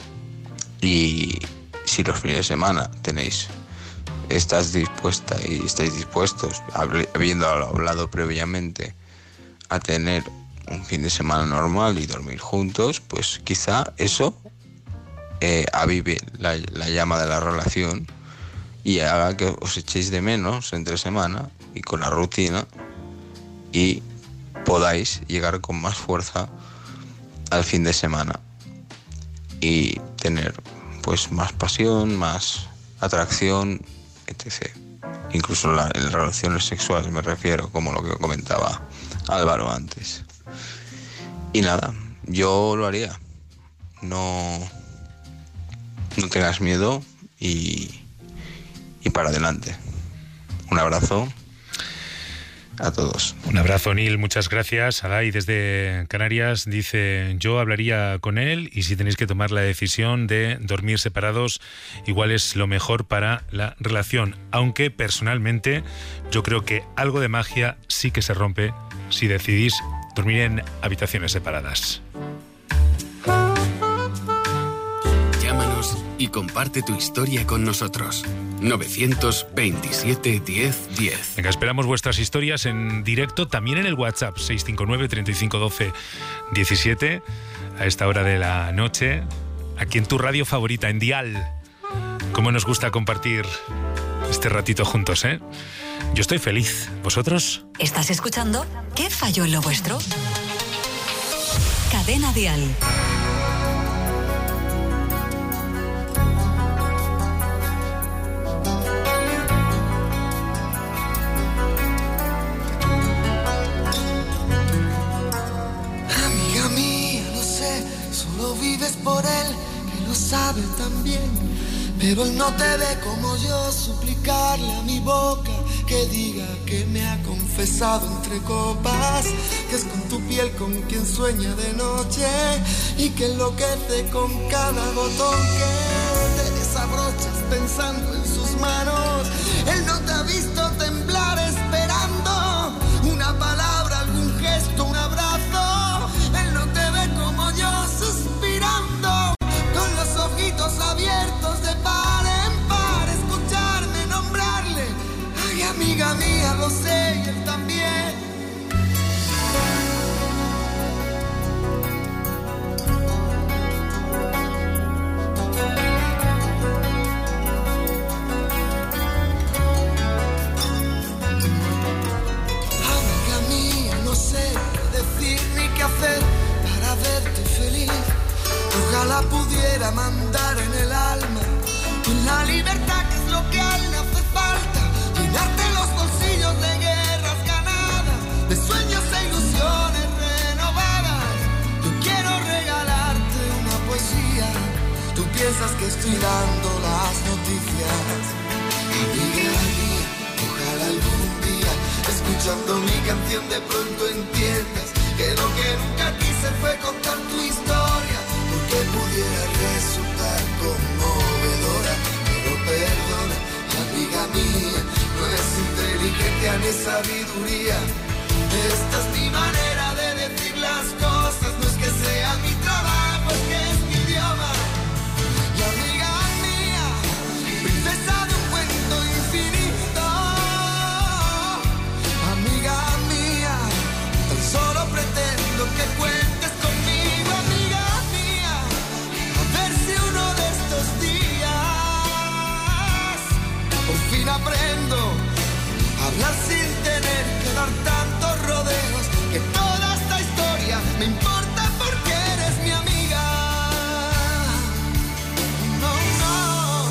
[SPEAKER 16] Y si los fines de semana tenéis, estás dispuesta y estáis dispuestos, habiendo hablado previamente, a tener un fin de semana normal y dormir juntos, pues quizá eso eh, avive la, la llama de la relación y haga que os echéis de menos entre semana y con la rutina, y podáis llegar con más fuerza al fin de semana y tener pues más pasión, más atracción, etcétera. Incluso la, en relaciones sexuales me refiero, como lo que comentaba Álvaro antes. Y nada, yo lo haría. No, no tengas miedo y, y para adelante. Un abrazo a todos.
[SPEAKER 2] Un abrazo, Nil, muchas gracias. Alay desde Canarias dice: yo hablaría con él y si tenéis que tomar la decisión de dormir separados, igual es lo mejor para la relación, aunque personalmente yo creo que algo de magia sí que se rompe si decidís dormir en habitaciones separadas.
[SPEAKER 1] Llámanos y comparte tu historia con nosotros. novecientos veintisiete diez diez.
[SPEAKER 2] Venga, esperamos vuestras historias en directo, también en el WhatsApp seis cinco nueve, treinta y cinco, doce, diecisiete, a esta hora de la noche, aquí en tu radio favorita, en Dial. Cómo nos gusta compartir este ratito juntos, ¿eh? Yo estoy feliz. ¿Vosotros?
[SPEAKER 4] ¿Estás escuchando? ¿Qué falló en lo vuestro? Cadena Dial.
[SPEAKER 7] Amiga mía, lo sé, solo vives por él, que lo sabe también. Pero él no te ve como yo, suplicarle a mi boca que diga que me ha confesado entre copas, que es con tu piel con quien sueña de noche y que enloquece con cada botón que te desabrochas pensando en sus manos. Él no te ha visto temblar esperando una palabra, algún gesto, un abrazo. Él no te ve como yo suspirando con los ojitos abiertos de par en par, escucharme nombrarle. Ay, amiga mía, lo sé y él también. Amiga mía, no sé qué decir ni qué hacer para verte feliz. Ojalá pudiera mandar en el alma en la libertad, que es lo que a él le hace falta. Llenarte los bolsillos de guerras ganadas, de sueños e ilusiones renovadas. Yo quiero regalarte una poesía. Tú piensas que estoy dando las noticias. Amiga mía, ojalá algún día, escuchando mi canción, de pronto entiendas que lo que nunca quise fue contar tu historia, porque pudiera resultar conmovedora. Pero perdona, amiga mía, no es inteligencia ni sabiduría. Esta es mi manera de decir las cosas, no es que sea mi trabajo, es que es mi idioma. Y amiga mía, princesa de un cuento infinito. Amiga mía, tan solo pretendo que cuentes conmigo, amiga mía. A ver si uno de estos días por fin aprendo a hablar sin tener que dar tantos rodeos, que toda esta historia me importa porque eres mi amiga. No, no.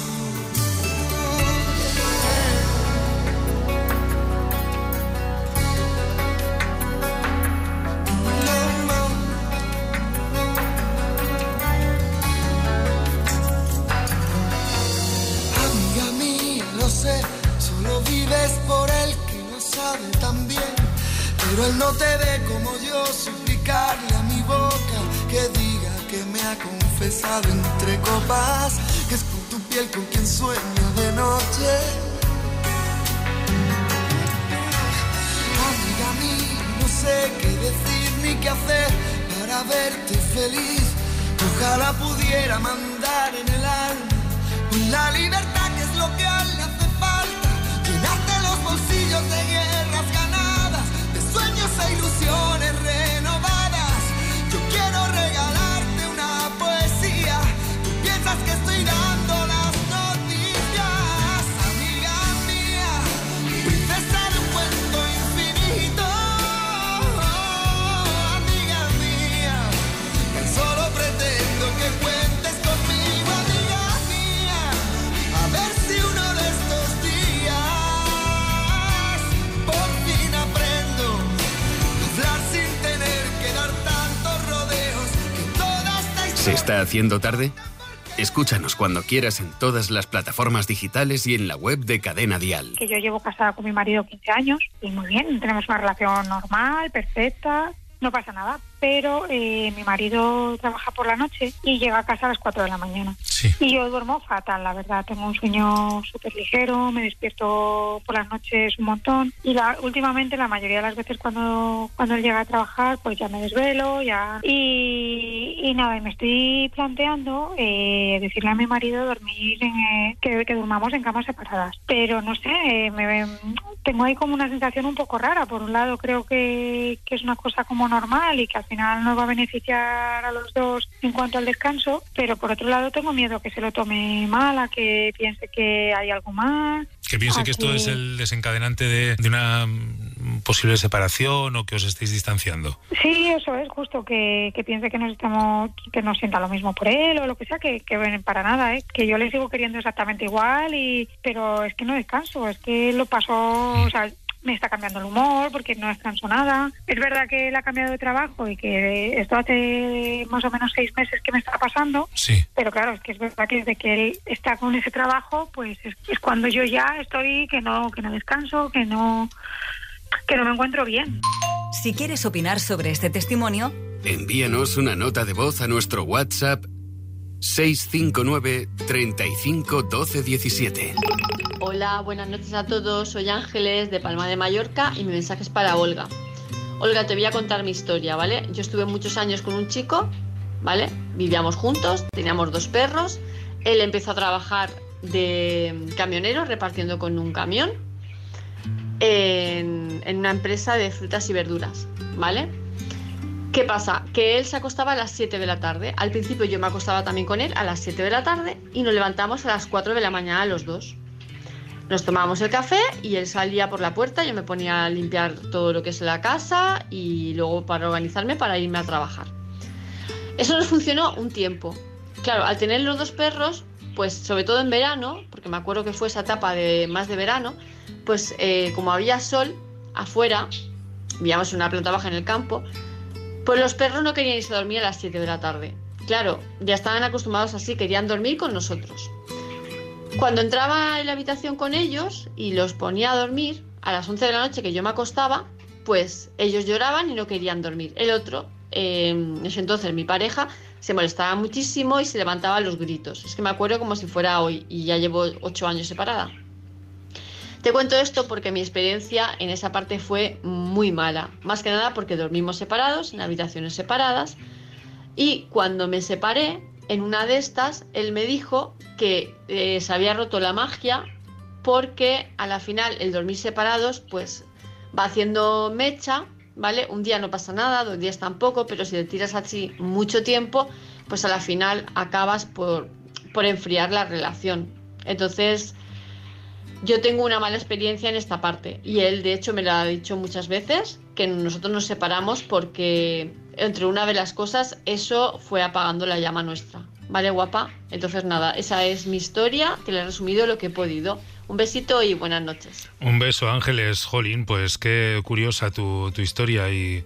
[SPEAKER 7] Amiga mía, lo sé, solo vives por él, que lo sabe también. Pero él no te ve como yo, suplicarle a mi boca que diga que me ha confesado entre copas, que es con tu piel con quien sueño de noche. Amiga mía, no sé qué decir ni qué hacer para verte feliz. Ojalá pudiera mandar en el alma con la libertad, que es lo que a él le hace falta. Llenarte los bolsillos de guerras ganadas, de sueños e ilusiones renovadas. Yo quiero regalarte una poesía. Tú piensas que estoy dando las noticias. Amiga mía, princesa de un cuento infinito. Amiga mía, tan solo pretendo que cuentes conmigo, amiga mía. A ver si uno de estos días por fin aprendo a hablar sin tener que dar tantos rodeos, que toda esta historia...
[SPEAKER 1] ¿Se está haciendo tarde? Escúchanos cuando quieras en todas las plataformas digitales y en la web de Cadena Dial.
[SPEAKER 8] Que yo llevo casada con mi marido quince años y muy bien, tenemos una relación normal, perfecta, no pasa nada. pero eh, mi marido trabaja por la noche y llega a casa a las cuatro de la mañana.
[SPEAKER 2] Sí.
[SPEAKER 8] Y yo duermo fatal, la verdad. Tengo un sueño súper ligero, me despierto por las noches un montón. Y la, últimamente, la mayoría de las veces cuando, cuando él llega a trabajar, pues ya me desvelo, ya... Y, y nada, y me estoy planteando eh, decirle a mi marido dormir en, eh, que, que durmamos en camas separadas. Pero no sé, eh, me, tengo ahí como una sensación un poco rara. Por un lado creo que, que es una cosa como normal y que al final nos va a beneficiar a los dos en cuanto al descanso, pero por otro lado tengo miedo que se lo tome mal, a que piense que hay algo más.
[SPEAKER 2] Que piense que esto es el desencadenante de, de una posible separación o que os estéis distanciando.
[SPEAKER 8] Sí, eso es, justo, que, que piense que nos estamos, que no sienta lo mismo por él o lo que sea, que, que para nada, ¿eh? Que yo le sigo queriendo exactamente igual, y pero es que no descanso, es que lo paso, o sea, me está cambiando el humor porque no descanso nada. Es verdad que él ha cambiado de trabajo y que esto hace más o menos seis meses que me está pasando,
[SPEAKER 2] sí.
[SPEAKER 8] Pero claro, es que es verdad que desde que él está con ese trabajo, pues es, es cuando yo ya estoy que no, que no descanso, que no, que no me encuentro bien.
[SPEAKER 4] Si quieres opinar sobre este testimonio,
[SPEAKER 1] envíanos una nota de voz a nuestro WhatsApp seis cinco nueve, treinta y cinco, doce, diecisiete.
[SPEAKER 17] Hola, buenas noches a todos. Soy Ángeles de Palma de Mallorca y mi mensaje es para Olga. Olga, te voy a contar mi historia, ¿vale? Yo estuve muchos años con un chico, ¿vale? Vivíamos juntos, teníamos dos perros. Él empezó a trabajar de camionero repartiendo con un camión en, en una empresa de frutas y verduras, ¿vale? ¿Qué pasa? Que él se acostaba a las siete de la tarde. Al principio yo me acostaba también con él a las siete de la tarde y nos levantamos a las cuatro de la mañana los dos. Nos tomábamos el café y él salía por la puerta, yo me ponía a limpiar todo lo que es la casa y luego para organizarme para irme a trabajar. Eso nos funcionó un tiempo. Claro, al tener los dos perros, pues sobre todo en verano, porque me acuerdo que fue esa etapa de más de verano, pues eh, como había sol afuera, vivíamos en una planta baja en el campo, pues los perros no querían irse a dormir a las siete de la tarde. Claro, ya estaban acostumbrados así, querían dormir con nosotros. Cuando entraba en la habitación con ellos y los ponía a dormir, a las once de la noche que yo me acostaba, pues ellos lloraban y no querían dormir. El otro, eh, en ese entonces mi pareja, se molestaba muchísimo y se levantaba a los gritos. Es que me acuerdo como si fuera hoy y ya llevo ocho años separada. Te cuento esto porque mi experiencia en esa parte fue muy mala. Más que nada porque dormimos separados, en habitaciones separadas. Y cuando me separé, en una de estas, él me dijo que eh, se había roto la magia porque a la final el dormir separados pues va haciendo mecha, ¿vale? Un día no pasa nada, dos días tampoco, pero si te tiras así mucho tiempo, pues a la final acabas por, por enfriar la relación. Entonces, yo tengo una mala experiencia en esta parte y él de hecho me lo ha dicho muchas veces, que nosotros nos separamos porque entre una de las cosas eso fue apagando la llama nuestra. ¿Vale, guapa? Entonces nada, esa es mi historia, que le he resumido lo que he podido. Un besito y buenas noches.
[SPEAKER 2] Un beso, Ángeles. Jolín, pues qué curiosa tu, tu historia y,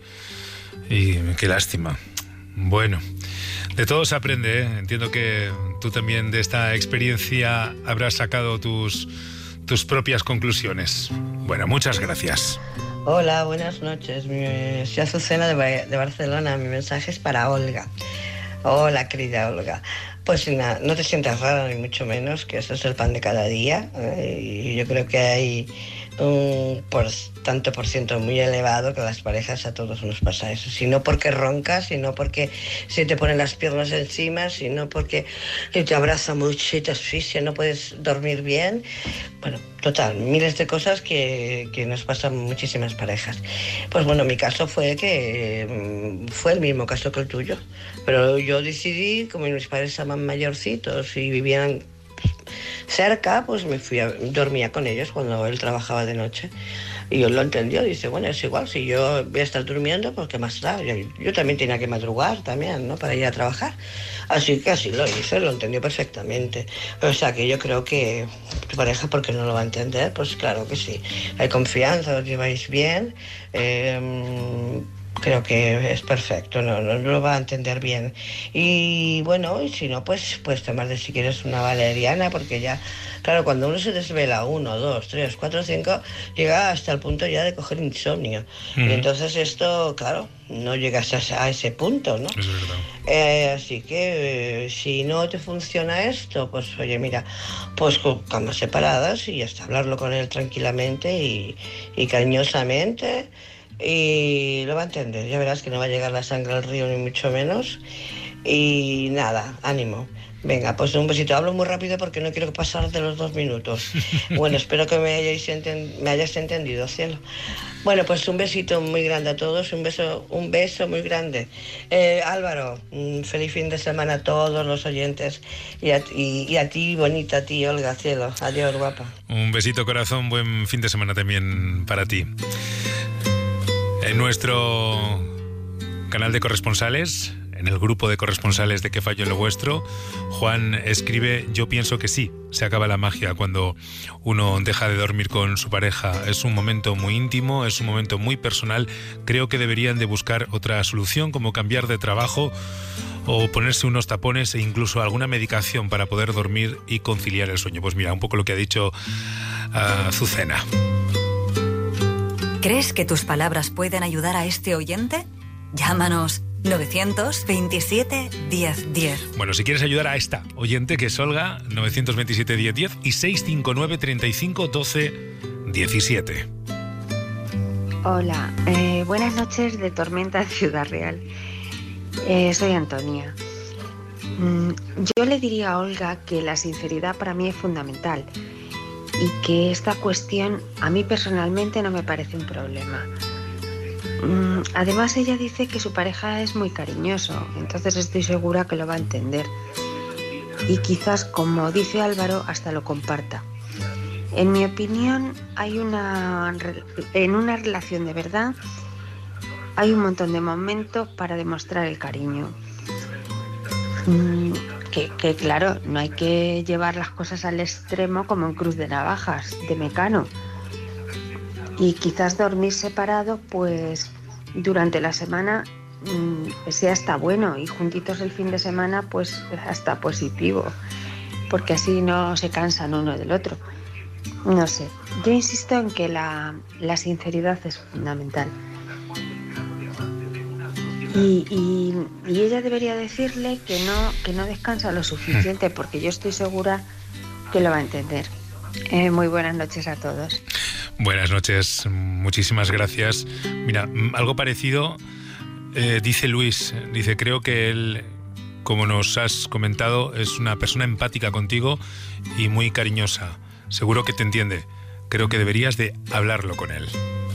[SPEAKER 2] y qué lástima. Bueno, de todo se aprende, ¿eh? Entiendo que tú también de esta experiencia habrás sacado tus, tus propias conclusiones. Bueno, muchas gracias.
[SPEAKER 18] Hola, buenas noches. Mi, soy Azucena de, de Barcelona. Mi mensaje es para Olga. Hola, querida Olga. Pues nada, no te sientas rara ni mucho menos, que eso es el pan de cada día. ¿eh? Y yo creo que hay un por, tanto por ciento muy elevado que a las parejas a todos nos pasa eso. Si no porque roncas, sino porque se te ponen las piernas encima, sino porque te abraza mucho y te asfixia, no puedes dormir bien. Bueno, total, miles de cosas que, que nos pasan muchísimas parejas. Pues bueno, mi caso fue que fue el mismo caso que el tuyo. Pero yo decidí, como mis padres estaban mayorcitos y vivían cerca, pues me fui a, dormía con ellos cuando él trabajaba de noche. Y él lo entendió, dice, bueno, es igual, si yo voy a estar durmiendo, pues qué más da. Yo, yo también tenía que madrugar también, ¿no?, para ir a trabajar. Así que así lo hice, lo entendió perfectamente. O sea que yo creo que tu pareja, porque no lo va a entender, pues claro que sí. Hay confianza, os lleváis bien. Eh, Creo que es perfecto, no, no, no lo va a entender bien. Y bueno, y si no, pues puedes tomarte si quieres una valeriana, porque ya, claro, cuando uno se desvela uno, dos, tres, cuatro, cinco, llega hasta el punto ya de coger insomnio. Mm. Y entonces esto, claro, no llegas a, a ese punto, ¿no?
[SPEAKER 2] Es verdad.
[SPEAKER 18] Eh, así que eh, si no te funciona esto, pues oye, mira, pues con camas separadas y hasta hablarlo con él tranquilamente y, y cariñosamente. Y lo va a entender, ya verás que no va a llegar la sangre al río ni mucho menos. Y nada, ánimo. Venga, pues un besito. Hablo muy rápido porque no quiero pasar de los dos minutos. Bueno, espero que me hayáis enten- me hayáis entendido, cielo. Bueno, pues un besito muy grande a todos, un beso, un beso muy grande. Eh, Álvaro, un feliz fin de semana a todos los oyentes y a, y, y a ti, bonita, a ti, Olga, cielo. Adiós, guapa.
[SPEAKER 2] Un besito, corazón, buen fin de semana también para ti. En nuestro canal de corresponsales, en el grupo de corresponsales de ¿Qué falló en lo vuestro?, Juan escribe: yo pienso que sí, se acaba la magia cuando uno deja de dormir con su pareja. Es un momento muy íntimo, es un momento muy personal. Creo que deberían de buscar otra solución, como cambiar de trabajo o ponerse unos tapones e incluso alguna medicación para poder dormir y conciliar el sueño. Pues mira, un poco lo que ha dicho uh, Azucena.
[SPEAKER 4] ¿Crees que tus palabras pueden ayudar a este oyente? Llámanos novecientos veintisiete diez diez.
[SPEAKER 2] Bueno, si quieres ayudar a esta oyente, que es Olga, novecientos veintisiete diez diez y seiscientos cincuenta y nueve treinta y cinco doce diecisiete.
[SPEAKER 19] Hola, eh, buenas noches de Tormenta Ciudad Real. Eh, soy Antonia. Mm, yo le diría a Olga que la sinceridad para mí es fundamental y que esta cuestión a mí personalmente no me parece un problema. Además, ella dice que su pareja es muy cariñoso, entonces estoy segura que lo va a entender. Y quizás, como dice Álvaro, hasta lo comparta. En mi opinión, hay una en una relación de verdad hay un montón de momentos para demostrar el cariño. Que, que claro, no hay que llevar las cosas al extremo como en Cruz de Navajas, de Mecano. Y quizás dormir separado, pues durante la semana mmm, sea hasta bueno, y juntitos el fin de semana, pues hasta positivo, porque así no se cansan uno del otro. No sé, yo insisto en que la, la sinceridad es fundamental. Y, y, y ella debería decirle que no, que no descansa lo suficiente, porque yo estoy segura que lo va a entender. Eh, muy buenas noches a todos.
[SPEAKER 2] Buenas noches, muchísimas gracias. Mira, algo parecido eh, dice Luis, dice: creo que él, como nos has comentado, es una persona empática contigo y muy cariñosa. Seguro que te entiende. Creo que deberías de hablarlo con él.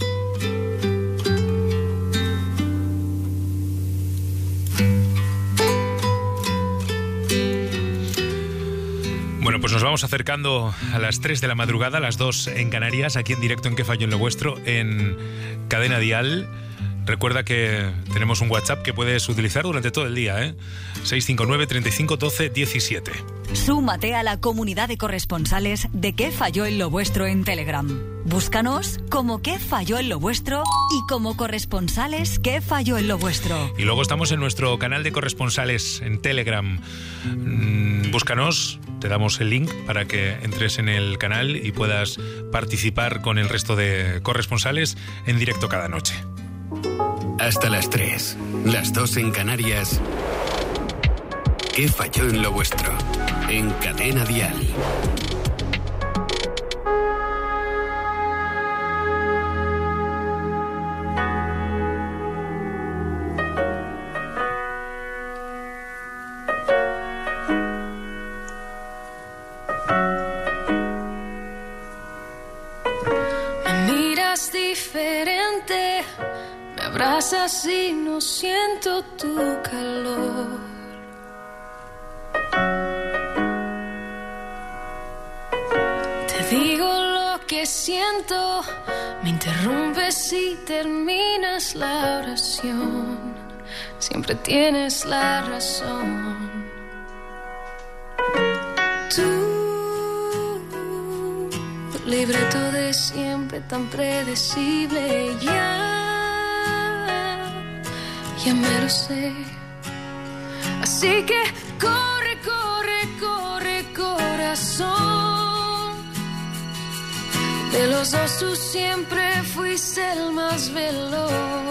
[SPEAKER 2] Bueno, pues nos vamos acercando a las tres de la madrugada, a las dos en Canarias, aquí en directo en ¿Qué falló en lo vuestro?, en Cadena Dial. Recuerda que tenemos un WhatsApp que puedes utilizar durante todo el día, ¿eh? seis cinco nueve, treinta y cinco, doce, diecisiete.
[SPEAKER 4] Súmate a la comunidad de corresponsales de ¿Qué falló en lo vuestro? En Telegram. Búscanos como ¿Qué falló en lo vuestro? Y como corresponsales ¿Qué falló en lo vuestro?
[SPEAKER 2] Y luego estamos en nuestro canal de corresponsales en Telegram. Mm, búscanos, te damos el link para que entres en el canal y puedas participar con el resto de corresponsales en directo cada noche.
[SPEAKER 1] Hasta las tres, las dos en Canarias. ¿Qué falló en lo vuestro? En Cadena Dial.
[SPEAKER 12] Me miras diferente, me abrazas y no siento tu calor. Te digo lo que siento, me interrumpes y terminas la oración. Siempre tienes la razón. Tú, libreto de siempre tan predecible, ya
[SPEAKER 20] ya me lo sé. Así que corre, corre, corre, corazón. De los dos tú siempre fuiste el más veloz.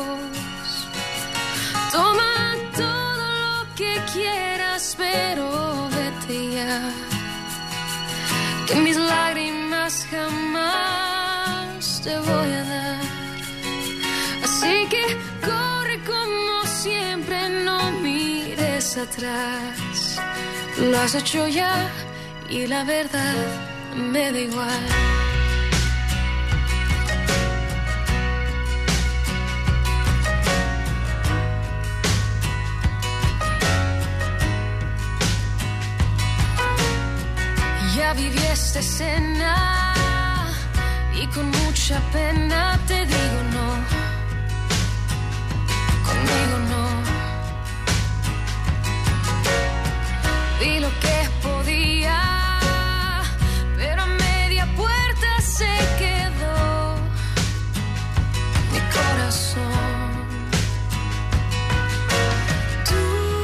[SPEAKER 20] Toma todo lo que quieras, pero vete ya. Que mis lágrimas jamás te voy a dar. Así que corre como siempre, no mires atrás. Lo has hecho ya y la verdad me da igual. Ya viví esta escena y con mucha pena te digo no, conmigo no. Vi lo que podía, pero a media puerta se quedó mi corazón. Tú,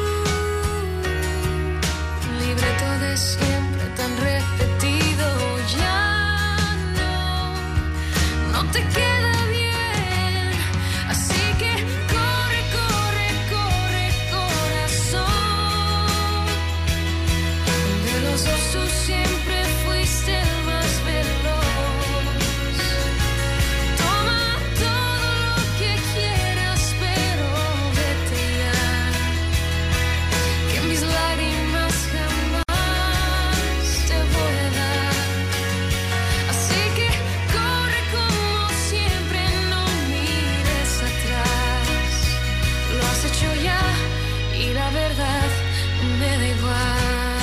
[SPEAKER 20] libreto de siempre tan repetido, ya no, no te queda bien. Así que corre, corre, corre, corazón. De los dos tú siempre fuiste el más veloz. Toma todo lo que quieras, pero vete ya. Que mis lágrimas jamás te voy a dar. Así que corre como siempre, no mires atrás. Lo has hecho ya y la verdad me da igual.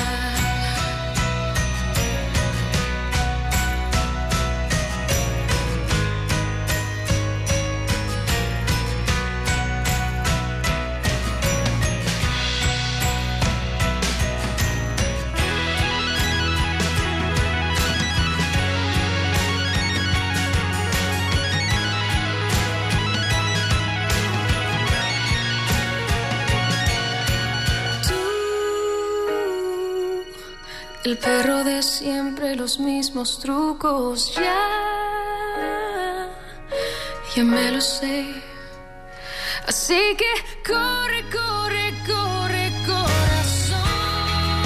[SPEAKER 20] El perro de siempre, los mismos trucos, ya, ya me lo sé. Así que corre, corre, corre, corazón.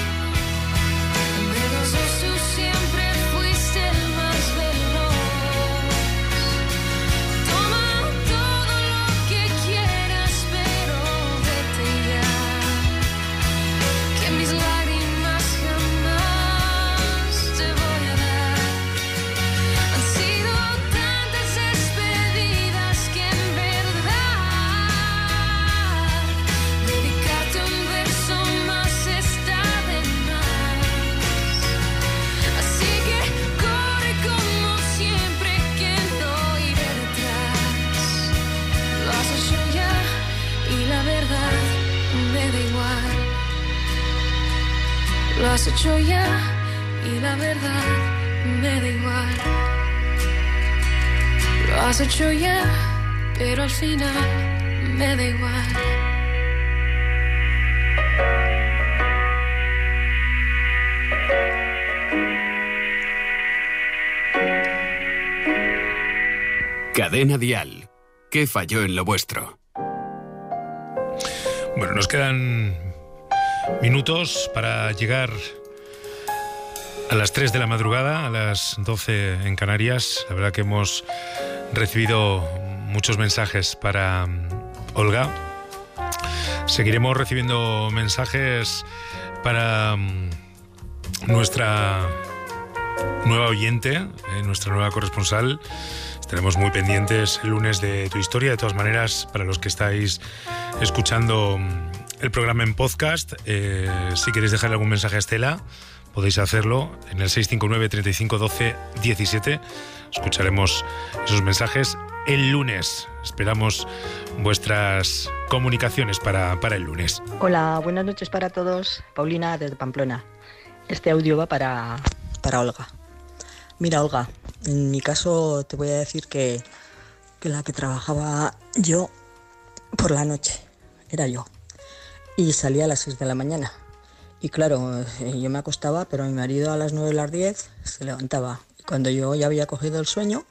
[SPEAKER 20] De los dos tú siempre fuiste el más veloz. Toma todo lo que quieras, pero vete ya. Que mis lágrimas jamás te voy a dar. Han sido tantas despedidas que en verdad dedicarte un verso más está de más. Así que corre como siempre, que no iré detrás. Lo has hecho ya y la verdad me da igual. Lo has hecho ya y la verdad me da igual. Lo has hecho ya, pero al final me da igual.
[SPEAKER 1] Cadena Dial. ¿Qué falló en lo vuestro?
[SPEAKER 2] Bueno, nos quedan minutos para llegar a las tres de la madrugada, a las doce en Canarias. La verdad que hemos recibido muchos mensajes para Olga. Seguiremos recibiendo mensajes para nuestra nueva oyente, eh, nuestra nueva corresponsal. Estaremos muy pendientes el lunes de tu historia. De todas maneras, para los que estáis escuchando el programa en podcast, eh, si queréis dejar algún mensaje a Estela, podéis hacerlo en el seis cinco nueve, treinta y cinco, doce, diecisiete. Escucharemos esos mensajes el lunes. Esperamos vuestras comunicaciones para, para el lunes.
[SPEAKER 21] Hola, buenas noches para todos. Paulina desde Pamplona. Este audio va para, para Olga. Mira, Olga, en mi caso te voy a decir que, que la que trabajaba yo por la noche era yo. Y salía a las seis de la mañana. Y claro, yo me acostaba, pero mi marido a las nueve o las diez se levantaba. Y cuando yo ya había cogido el sueño,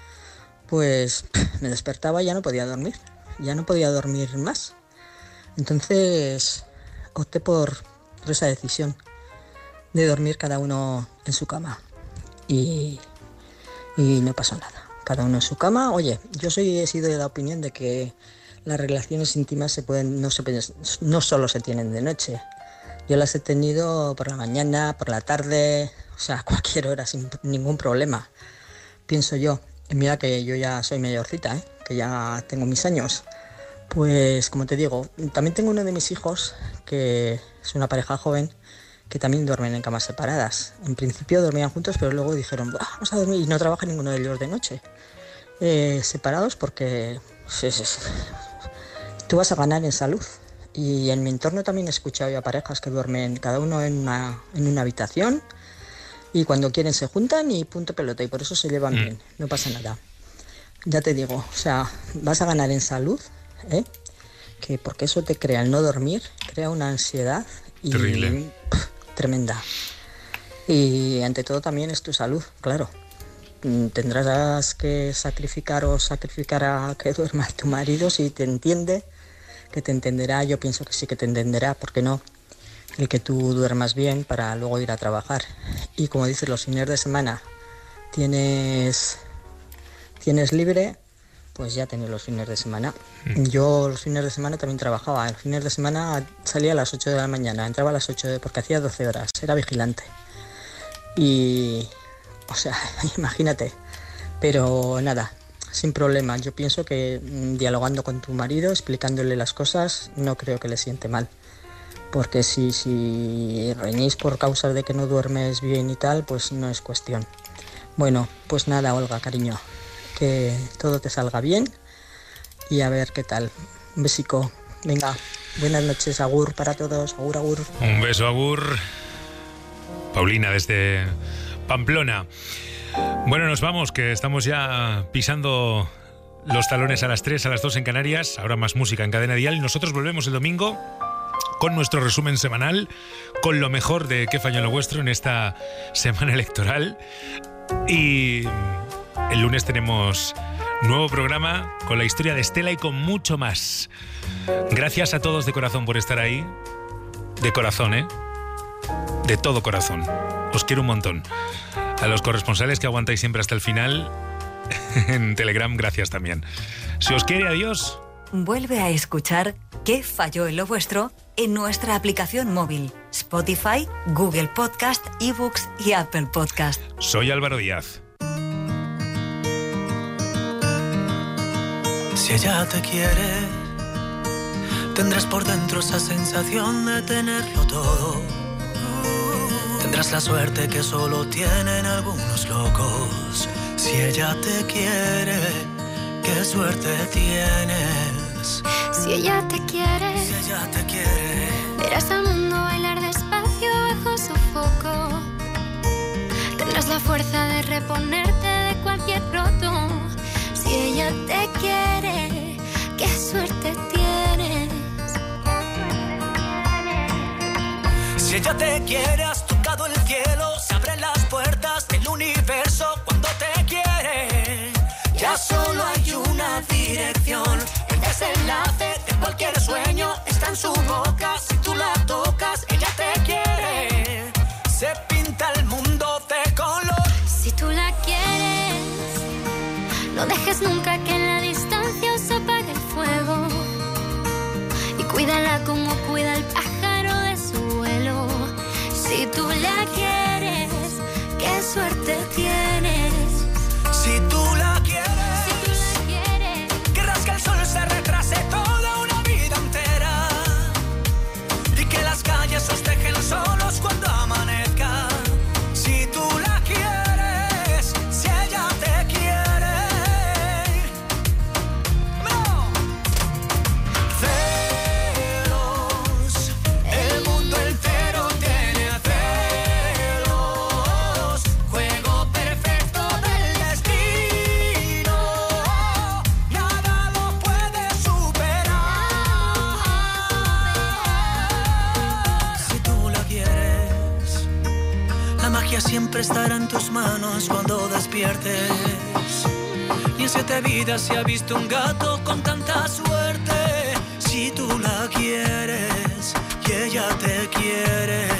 [SPEAKER 21] pues me despertaba y ya no podía dormir. Ya no podía dormir más. Entonces opté por, por esa decisión de dormir cada uno en su cama. Y, y no pasó nada. Cada uno en su cama. Oye, yo soy, he sido de la opinión de que las relaciones íntimas se pueden, no, se, no solo se tienen de noche. Yo las he tenido por la mañana, por la tarde, o sea, a cualquier hora, sin ningún problema. Pienso yo. Y mira que yo ya soy mayorcita, ¿eh? Que ya tengo mis años. Pues, como te digo, también tengo uno de mis hijos, que es una pareja joven, que también duermen en camas separadas. En principio dormían juntos, pero luego dijeron, vamos a dormir, y no trabaja ninguno de ellos de noche. Eh, separados porque sí, sí, sí. Tú vas a ganar en salud. Y en mi entorno también he escuchado ya parejas que duermen cada uno en una, en una habitación, y cuando quieren se juntan y punto pelota, y por eso se llevan mm. bien, no pasa nada. Ya te digo, o sea, vas a ganar en salud, ¿eh? Que porque eso te crea, el no dormir, crea una ansiedad y, terrible, pff, tremenda. Y ante todo también es tu salud, claro. Tendrás que sacrificar o sacrificar a que duerma tu marido si te entiende, que te entenderá, yo pienso que sí que te entenderá, ¿por qué no? El que tú duermas bien para luego ir a trabajar. Y como dices, los fines de semana tienes, tienes libre, pues ya tienes los fines de semana. Mm. Yo los fines de semana también trabajaba. Los fines de semana salía a las ocho de la mañana, entraba a las ocho porque hacía doce horas, era vigilante. Y, o sea, imagínate. Pero nada, sin problema. Yo pienso que dialogando con tu marido, explicándole las cosas, no creo que le siente mal. Porque si, si reñís por causa de que no duermes bien y tal, pues no es cuestión. Bueno, pues nada, Olga, cariño, que todo te salga bien y a ver qué tal. Un besico. Venga, buenas noches, agur para todos. Agur, agur.
[SPEAKER 2] Un beso, agur. Paulina, desde Pamplona. Bueno, nos vamos, que estamos ya pisando los talones a las tres, a las dos en Canarias. Ahora más música en Cadena Dial. Y nosotros volvemos el domingo con nuestro resumen semanal, con lo mejor de Qué falló en lo vuestro en esta semana electoral. Y el lunes tenemos nuevo programa con la historia de Estela y con mucho más. Gracias a todos de corazón por estar ahí. De corazón, ¿eh? De todo corazón. Os quiero un montón. A los corresponsales que aguantáis siempre hasta el final, en Telegram, gracias también. Si os quiere, adiós.
[SPEAKER 4] Vuelve a escuchar Qué falló en lo vuestro en nuestra aplicación móvil, Spotify, Google Podcast, eBooks y Apple Podcast.
[SPEAKER 2] Soy Álvaro Díaz.
[SPEAKER 13] Si ella te quiere, tendrás por dentro esa sensación de tenerlo todo. Tendrás la suerte que solo tienen algunos locos. Si ella te quiere, qué suerte tienes.
[SPEAKER 12] Si ella te quiere,
[SPEAKER 13] si ella te quiere,
[SPEAKER 12] verás al mundo bailar despacio bajo su foco. Tendrás la fuerza de reponerte de cualquier roto. Si ella te quiere, qué suerte tienes.
[SPEAKER 13] Si ella te quiere, has tocado el cielo, se abren las puertas del universo cuando te quiere. Ya solo hay una dirección, el desenlace de cualquier sueño está en su boca. Si tú la tocas, ella te quiere. Se pinta el mundo de color.
[SPEAKER 12] Si tú la quieres, no dejes nunca que en la distancia os apague el fuego. Y cuídala como cuida el pájaro de su vuelo. Si tú la quieres, qué suerte tienes.
[SPEAKER 13] Si tú la quieres,
[SPEAKER 12] si tú la quieres,
[SPEAKER 13] querrás que el sol se retrase toda una vida entera y que las calles os
[SPEAKER 3] La magia siempre estará en tus manos cuando despiertes. Ni en siete vidas se ha visto un gato con tanta suerte. Si tú la quieres y ella te quiere,